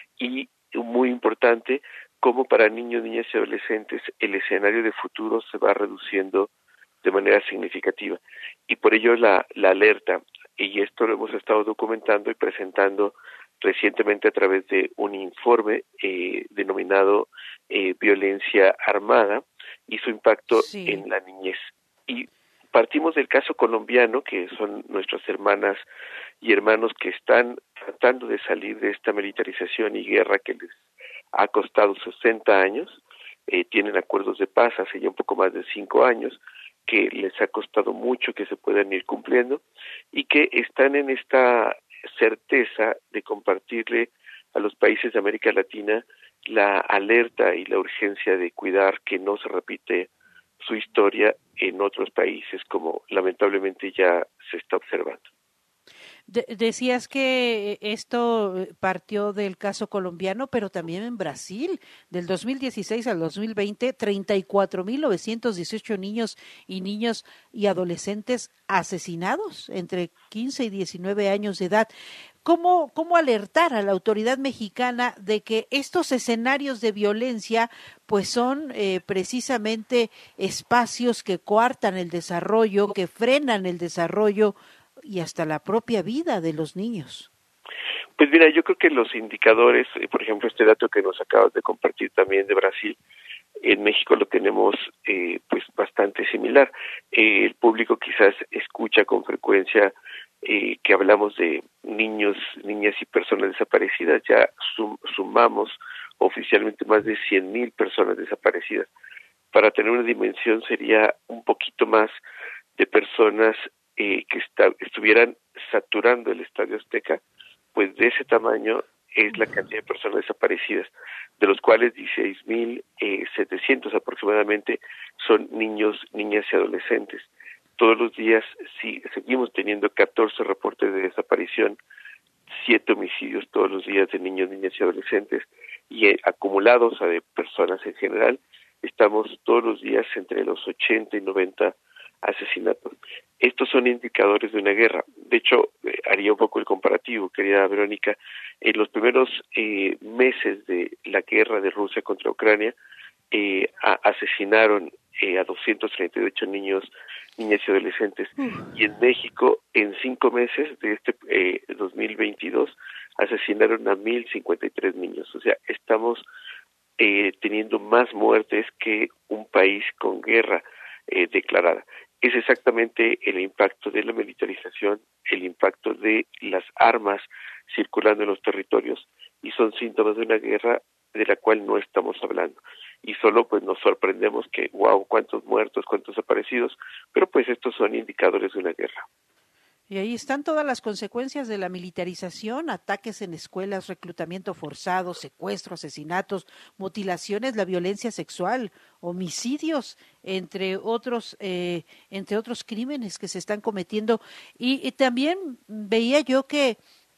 y muy importante, como para niños, niñas y adolescentes el escenario de futuro se va reduciendo de manera significativa, y por ello la, la alerta, y esto lo hemos estado documentando y presentando recientemente a través de un informe eh, denominado eh, Violencia Armada y su impacto sí. en la niñez. Y partimos del caso colombiano, que son nuestras hermanas y hermanos que están tratando de salir de esta militarización y guerra que les ha costado sesenta años, eh, tienen acuerdos de paz hace ya un poco más de cinco años, que les ha costado mucho que se puedan ir cumpliendo, y que están en esta certeza de compartirle a los países de América Latina la alerta y la urgencia de cuidar que no se repite su historia en otros países, como lamentablemente ya se está observando. De- decías que esto partió del caso colombiano, pero también en Brasil, del dos mil dieciséis al dos mil veinte, treinta y cuatro mil novecientos dieciocho niños y niños y adolescentes asesinados entre quince y diecinueve años de edad. ¿Cómo, cómo alertar a la autoridad mexicana de que estos escenarios de violencia pues son eh, precisamente espacios que coartan el desarrollo, que frenan el desarrollo y hasta la propia vida de los niños? Pues mira, yo creo que los indicadores, por ejemplo, este dato que nos acabas de compartir también de Brasil, en México lo tenemos eh, pues bastante similar. Eh, el público quizás escucha con frecuencia eh, que hablamos de niños, niñas y personas desaparecidas. Ya sum, sumamos oficialmente más de cien mil personas desaparecidas. Para tener una dimensión sería un poquito más de personas eh, que está, estuvieran saturando el Estadio Azteca, pues de ese tamaño es la cantidad de personas desaparecidas, de los cuales dieciséis mil setecientos aproximadamente son niños, niñas y adolescentes. Todos los días sí, seguimos teniendo catorce reportes de desaparición, siete homicidios todos los días de niños, niñas y adolescentes, y eh, acumulados a de personas en general, estamos todos los días entre los ochenta y noventa asesinatos. Estos son indicadores de una guerra. De hecho, eh, haría un poco el comparativo, querida Verónica. En los primeros eh, meses de la guerra de Rusia contra Ucrania, eh, a, asesinaron eh, a doscientos treinta y ocho niños, niñas y adolescentes. Mm. Y en México, en cinco meses de este eh, dos mil veintidós, asesinaron a mil cincuenta y tres niños. O sea, estamos eh, teniendo más muertes que un país con guerra eh, declarada. Es exactamente el impacto de la militarización, el impacto de las armas circulando en los territorios, y son síntomas de una guerra de la cual no estamos hablando. Y solo pues nos sorprendemos que, wow, cuántos muertos, cuántos desaparecidos, pero pues estos son indicadores de una guerra. Y ahí están todas las consecuencias de la militarización: ataques en escuelas, reclutamiento forzado, secuestro, asesinatos, mutilaciones, la violencia sexual, homicidios, entre otros, eh, entre otros crímenes que se están cometiendo. Y, y también veía yo que,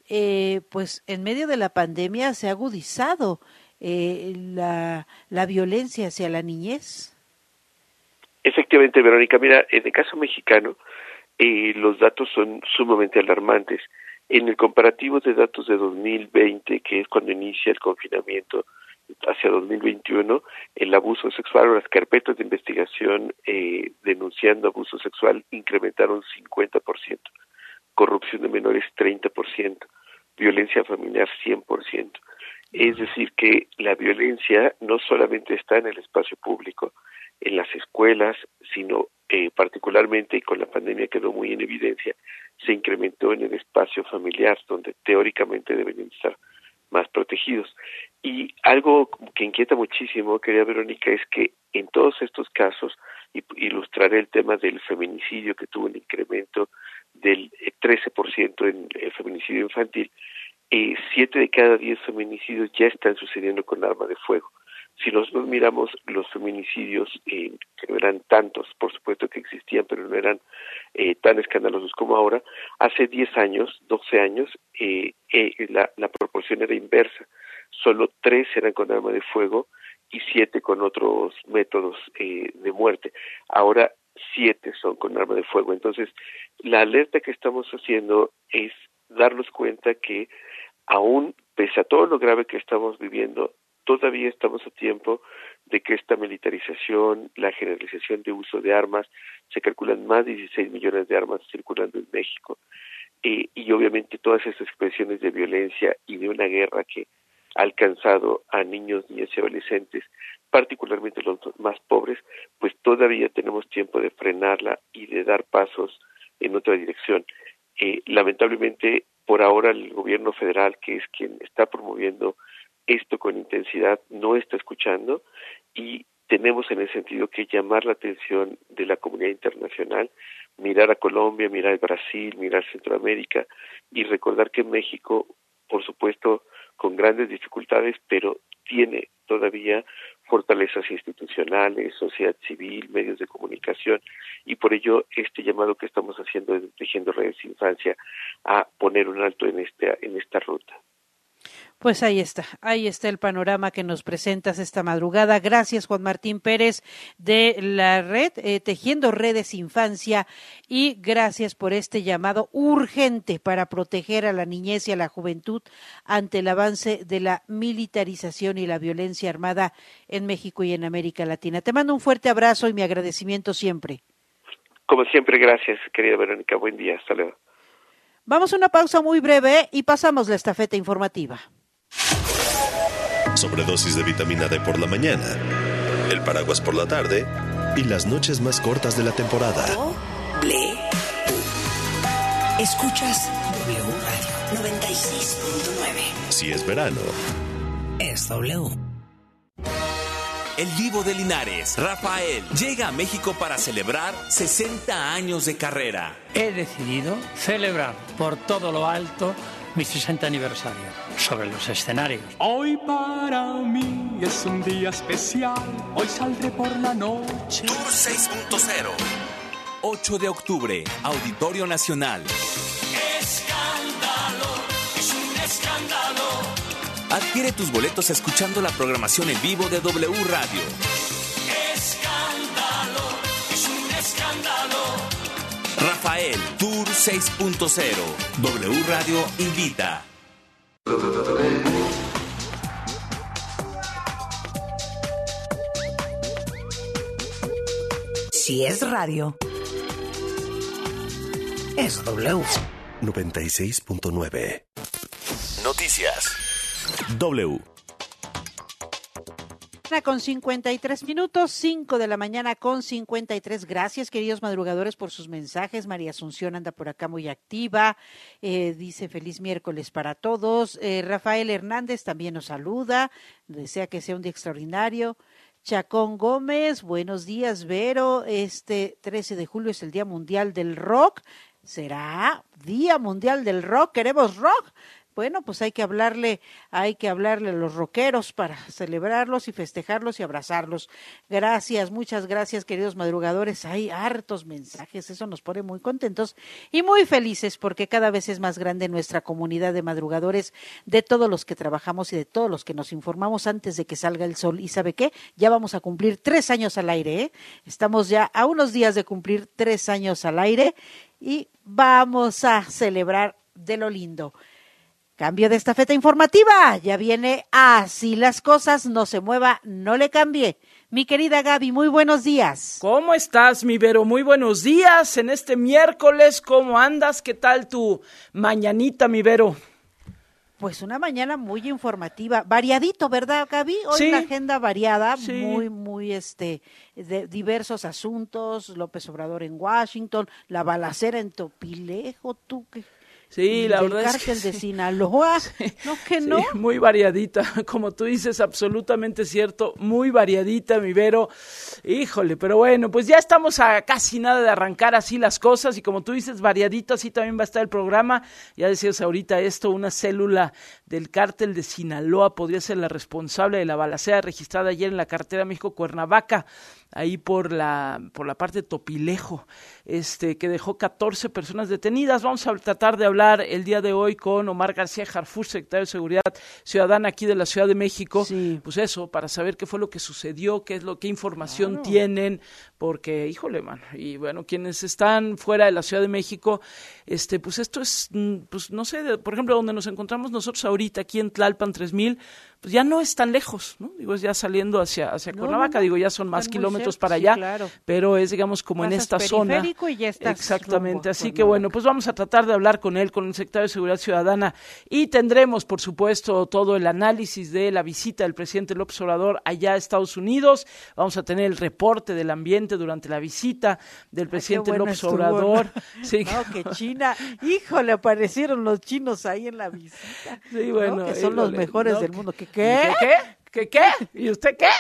eh, pues, en medio de la pandemia se ha agudizado eh, la, la violencia hacia la niñez. Efectivamente, Verónica. Mira, en el caso mexicano, Eh, los datos son sumamente alarmantes. En el comparativo de datos de dos mil veinte, que es cuando inicia el confinamiento, hacia dos mil veintiuno, el abuso sexual o las carpetas de investigación eh, denunciando abuso sexual incrementaron cincuenta por ciento, corrupción de menores treinta por ciento, violencia familiar cien por ciento. Es decir, que la violencia no solamente está en el espacio público, en las escuelas, sino eh, particularmente, y con la pandemia quedó muy en evidencia, se incrementó en el espacio familiar, donde teóricamente deberían estar más protegidos. Y algo que inquieta muchísimo, querida Verónica, es que en todos estos casos, y ilustraré el tema del feminicidio, que tuvo un incremento del trece por ciento en el feminicidio infantil, eh, siete de cada diez feminicidios ya están sucediendo con arma de fuego. Si nosotros miramos los feminicidios, eh, que no eran tantos, por supuesto que existían, pero no eran eh, tan escandalosos como ahora, hace diez años, doce años, eh, eh, la, la proporción era inversa. Solo tres eran con arma de fuego y siete con otros métodos eh, de muerte. Ahora siete son con arma de fuego. Entonces, la alerta que estamos haciendo es darnos cuenta que aún, pese a todo lo grave que estamos viviendo, todavía estamos a tiempo de que esta militarización, la generalización de uso de armas, se calculan más de dieciséis millones de armas circulando en México, eh, y obviamente todas estas expresiones de violencia y de una guerra que ha alcanzado a niños, niñas y adolescentes, particularmente los más pobres, pues todavía tenemos tiempo de frenarla y de dar pasos en otra dirección. Eh, lamentablemente, por ahora el gobierno federal, que es quien está promoviendo esto con intensidad, no está escuchando, y tenemos en ese sentido que llamar la atención de la comunidad internacional, mirar a Colombia, mirar a Brasil, mirar a Centroamérica y recordar que México, por supuesto, con grandes dificultades, pero tiene todavía fortalezas institucionales, sociedad civil, medios de comunicación, y por ello este llamado que estamos haciendo desde Tejiendo Redes Infancia a poner un alto en esta, en esta ruta. Pues ahí está, ahí está el panorama que nos presentas esta madrugada. Gracias, Juan Martín Pérez, de la red eh, Tejiendo Redes Infancia, y gracias por este llamado urgente para proteger a la niñez y a la juventud ante el avance de la militarización y la violencia armada en México y en América Latina. Te mando un fuerte abrazo y mi agradecimiento siempre. Como siempre, gracias, querida Verónica. Buen día, hasta luego. Vamos a una pausa muy breve y pasamos la estafeta informativa. Sobredosis de vitamina D por la mañana, el paraguas por la tarde y las noches más cortas de la temporada. Doble U. Escuchas W Radio noventa y seis punto nueve. Si es verano, es W. El Divo de Linares, Rafael, llega a México para celebrar sesenta años de carrera. He decidido celebrar por todo lo alto mi sesenta aniversario sobre los escenarios. Hoy para mí es un día especial, hoy saldré por la noche. Tour seis punto cero, ocho de octubre, Auditorio Nacional. Escándalo, es un escándalo. Adquiere tus boletos escuchando la programación en vivo de W Radio. Escándalo, es un escándalo. Rafael, Tour seis punto cero. W Radio invita. Si es radio, es W. noventa y seis punto nueve. Noticias. W. Con cincuenta y tres minutos, cinco de la mañana con cincuenta y tres. Gracias, queridos madrugadores, por sus mensajes. María Asunción anda por acá muy activa. Eh, dice feliz miércoles para todos. Eh, Rafael Hernández también nos saluda. Desea que sea un día extraordinario. Chacón Gómez, buenos días, Vero. Este trece de julio es el Día Mundial del Rock. ¿Será Día Mundial del Rock? ¿Queremos rock? Bueno, pues hay que hablarle, hay que hablarle a los rockeros para celebrarlos y festejarlos y abrazarlos. Gracias, muchas gracias, queridos madrugadores. Hay hartos mensajes, eso nos pone muy contentos y muy felices porque cada vez es más grande nuestra comunidad de madrugadores, de todos los que trabajamos y de todos los que nos informamos antes de que salga el sol. ¿Y sabe qué? Ya vamos a cumplir tres años al aire, ¿eh? Estamos ya a unos días de cumplir tres años al aire y vamos a celebrar de lo lindo. Cambio de estafeta informativa, ya viene Así las cosas, no se mueva, no le cambie. Mi querida Gaby, muy buenos días. ¿Cómo estás, mi Vero? Muy buenos días en este miércoles, ¿cómo andas? ¿Qué tal tu mañanita, mi Vero? Pues una mañana muy informativa, variadito, ¿verdad, Gaby? Hoy sí. Una agenda variada, sí. muy, muy, este, de diversos asuntos, López Obrador en Washington, la balacera en Topilejo, tú, ¿qué? Sí, la verdad es que... El cártel de Sinaloa, ¿no que no? Sí, muy variadita, como tú dices, absolutamente cierto, muy variadita, mi Vero. Híjole, pero bueno, pues ya estamos a casi nada de arrancar así las cosas y como tú dices, variadito, así también va a estar el programa. Ya decías ahorita esto, una célula del cártel de Sinaloa podría ser la responsable de la balacera registrada ayer en la carretera México-Cuernavaca, ahí por la por la parte de Topilejo, este que dejó catorce personas detenidas. Vamos a tratar de hablar el día de hoy con Omar García Harfuch, secretario de Seguridad Ciudadana aquí de la Ciudad de México. Sí. Pues eso, para saber qué fue lo que sucedió, qué es lo qué información claro. tienen, porque híjole, mano, y bueno, quienes están fuera de la Ciudad de México, este pues esto es pues no sé, de, por ejemplo, donde nos encontramos nosotros ahorita aquí en Tlalpan tres mil, pues ya no es tan lejos, ¿no? Digo, es ya saliendo hacia hacia no, Cuernavaca, no, digo, ya son más kilómetros para allá, sí, claro. pero es digamos como Pasas en esta zona. Y ya estás exactamente, así Cuernavaca. Que bueno, pues vamos a tratar de hablar con él, con el secretario de Seguridad Ciudadana, y tendremos, por supuesto, todo el análisis de la visita del presidente López Obrador allá a Estados Unidos. Vamos a tener el reporte del ambiente durante la visita del presidente bueno López estuvo, Obrador. ¿no? Sí. No, que China, híjole, aparecieron los chinos ahí en la visita. Sí, bueno, ¿no? Que son híjole, los mejores no, del mundo. ¿Qué qué? ¿Qué qué? ¿Qué qué? ¿Y usted qué?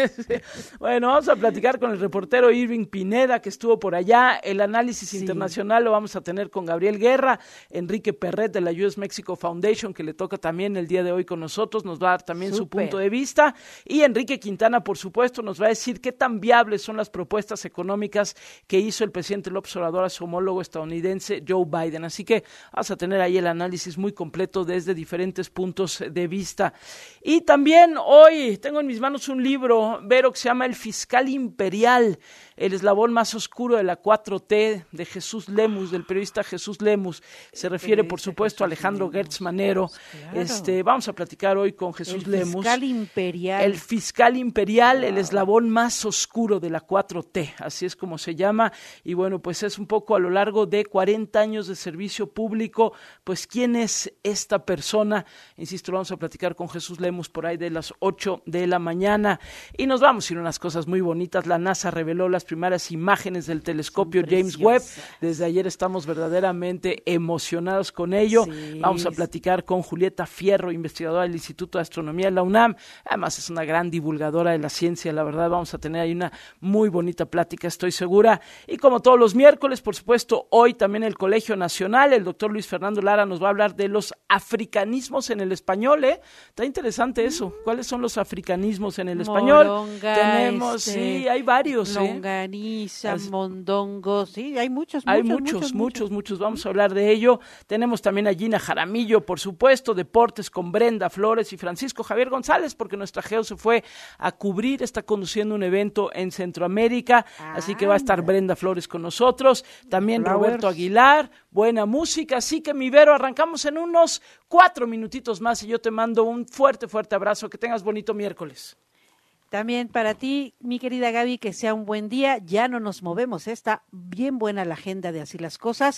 Bueno, vamos a platicar con el reportero Irving Pineda, que estuvo por allá. El análisis sí. internacional lo vamos a tener con Gabriel Guerra, Enrique Perret de la U S Mexico Foundation, que le toca también el día de hoy con nosotros, nos va a dar también Super. su punto de vista. Y Enrique Quintana, por supuesto, nos va a decir qué tan viables son las propuestas económicas que hizo el presidente López Obrador a su homólogo estadounidense Joe Biden. Así que vamos a tener ahí el análisis muy completo desde diferentes puntos de vista. Y también hoy Hoy tengo en mis manos un libro, Vero, que se llama El Fiscal Imperial, el eslabón más oscuro de la cuatro T, de Jesús Lemus, del periodista Jesús Lemus. Se refiere, por supuesto, a Alejandro Gertz Manero. Claro. Este, vamos a platicar hoy con Jesús Lemus. El Fiscal Imperial. El Fiscal Imperial, wow. el eslabón más oscuro de la cuatro T, así es como se llama. Y bueno, pues es un poco a lo largo de cuarenta años de servicio público, pues ¿quién es esta persona? Insisto, vamos a platicar con Jesús Lemus por ahí de las ocho de la mañana y nos vamos a ir a unas cosas muy bonitas. La NASA reveló las primeras imágenes del telescopio James Webb. Desde ayer estamos verdaderamente emocionados con ello. Sí. Vamos a platicar con Julieta Fierro, investigadora del Instituto de Astronomía de la UNAM. Además es una gran divulgadora de la ciencia, la verdad. Vamos a tener ahí una muy bonita plática, estoy segura. Y como todos los miércoles, por supuesto, hoy también el Colegio Nacional, el doctor Luis Fernando Lara nos va a hablar de los africanismos en el español, ¿eh? Está interesante eso. ¿Cuáles son los africanismos en el español? Moronga, tenemos, este, sí, hay varios. Longaniza, ¿eh? mondongo, sí, hay muchos, Hay muchos, muchos, muchos, muchos, muchos, vamos a hablar de ello. Tenemos también a Gina Jaramillo, por supuesto, deportes con Brenda Flores y Francisco Javier González, porque nuestra Geo se fue a cubrir, está conduciendo un evento en Centroamérica, ah, así que va a estar Brenda Flores con nosotros, también Flowers. Roberto Aguilar, buena música, así que mi Vero, arrancamos en unos cuatro minutitos más y yo te mando un fuerte, fuerte abrazo, que tengas bonito miércoles. También para ti, mi querida Gaby, que sea un buen día, ya no nos movemos, está bien buena la agenda de Así las Cosas,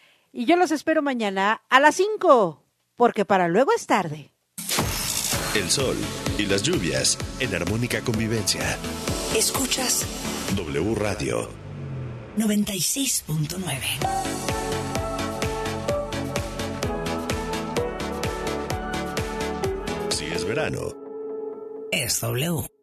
y yo los espero mañana a las cinco, porque para luego es tarde. El sol y las lluvias en armónica convivencia. Escuchas W Radio noventa y seis punto nueve. Si es verano, es W.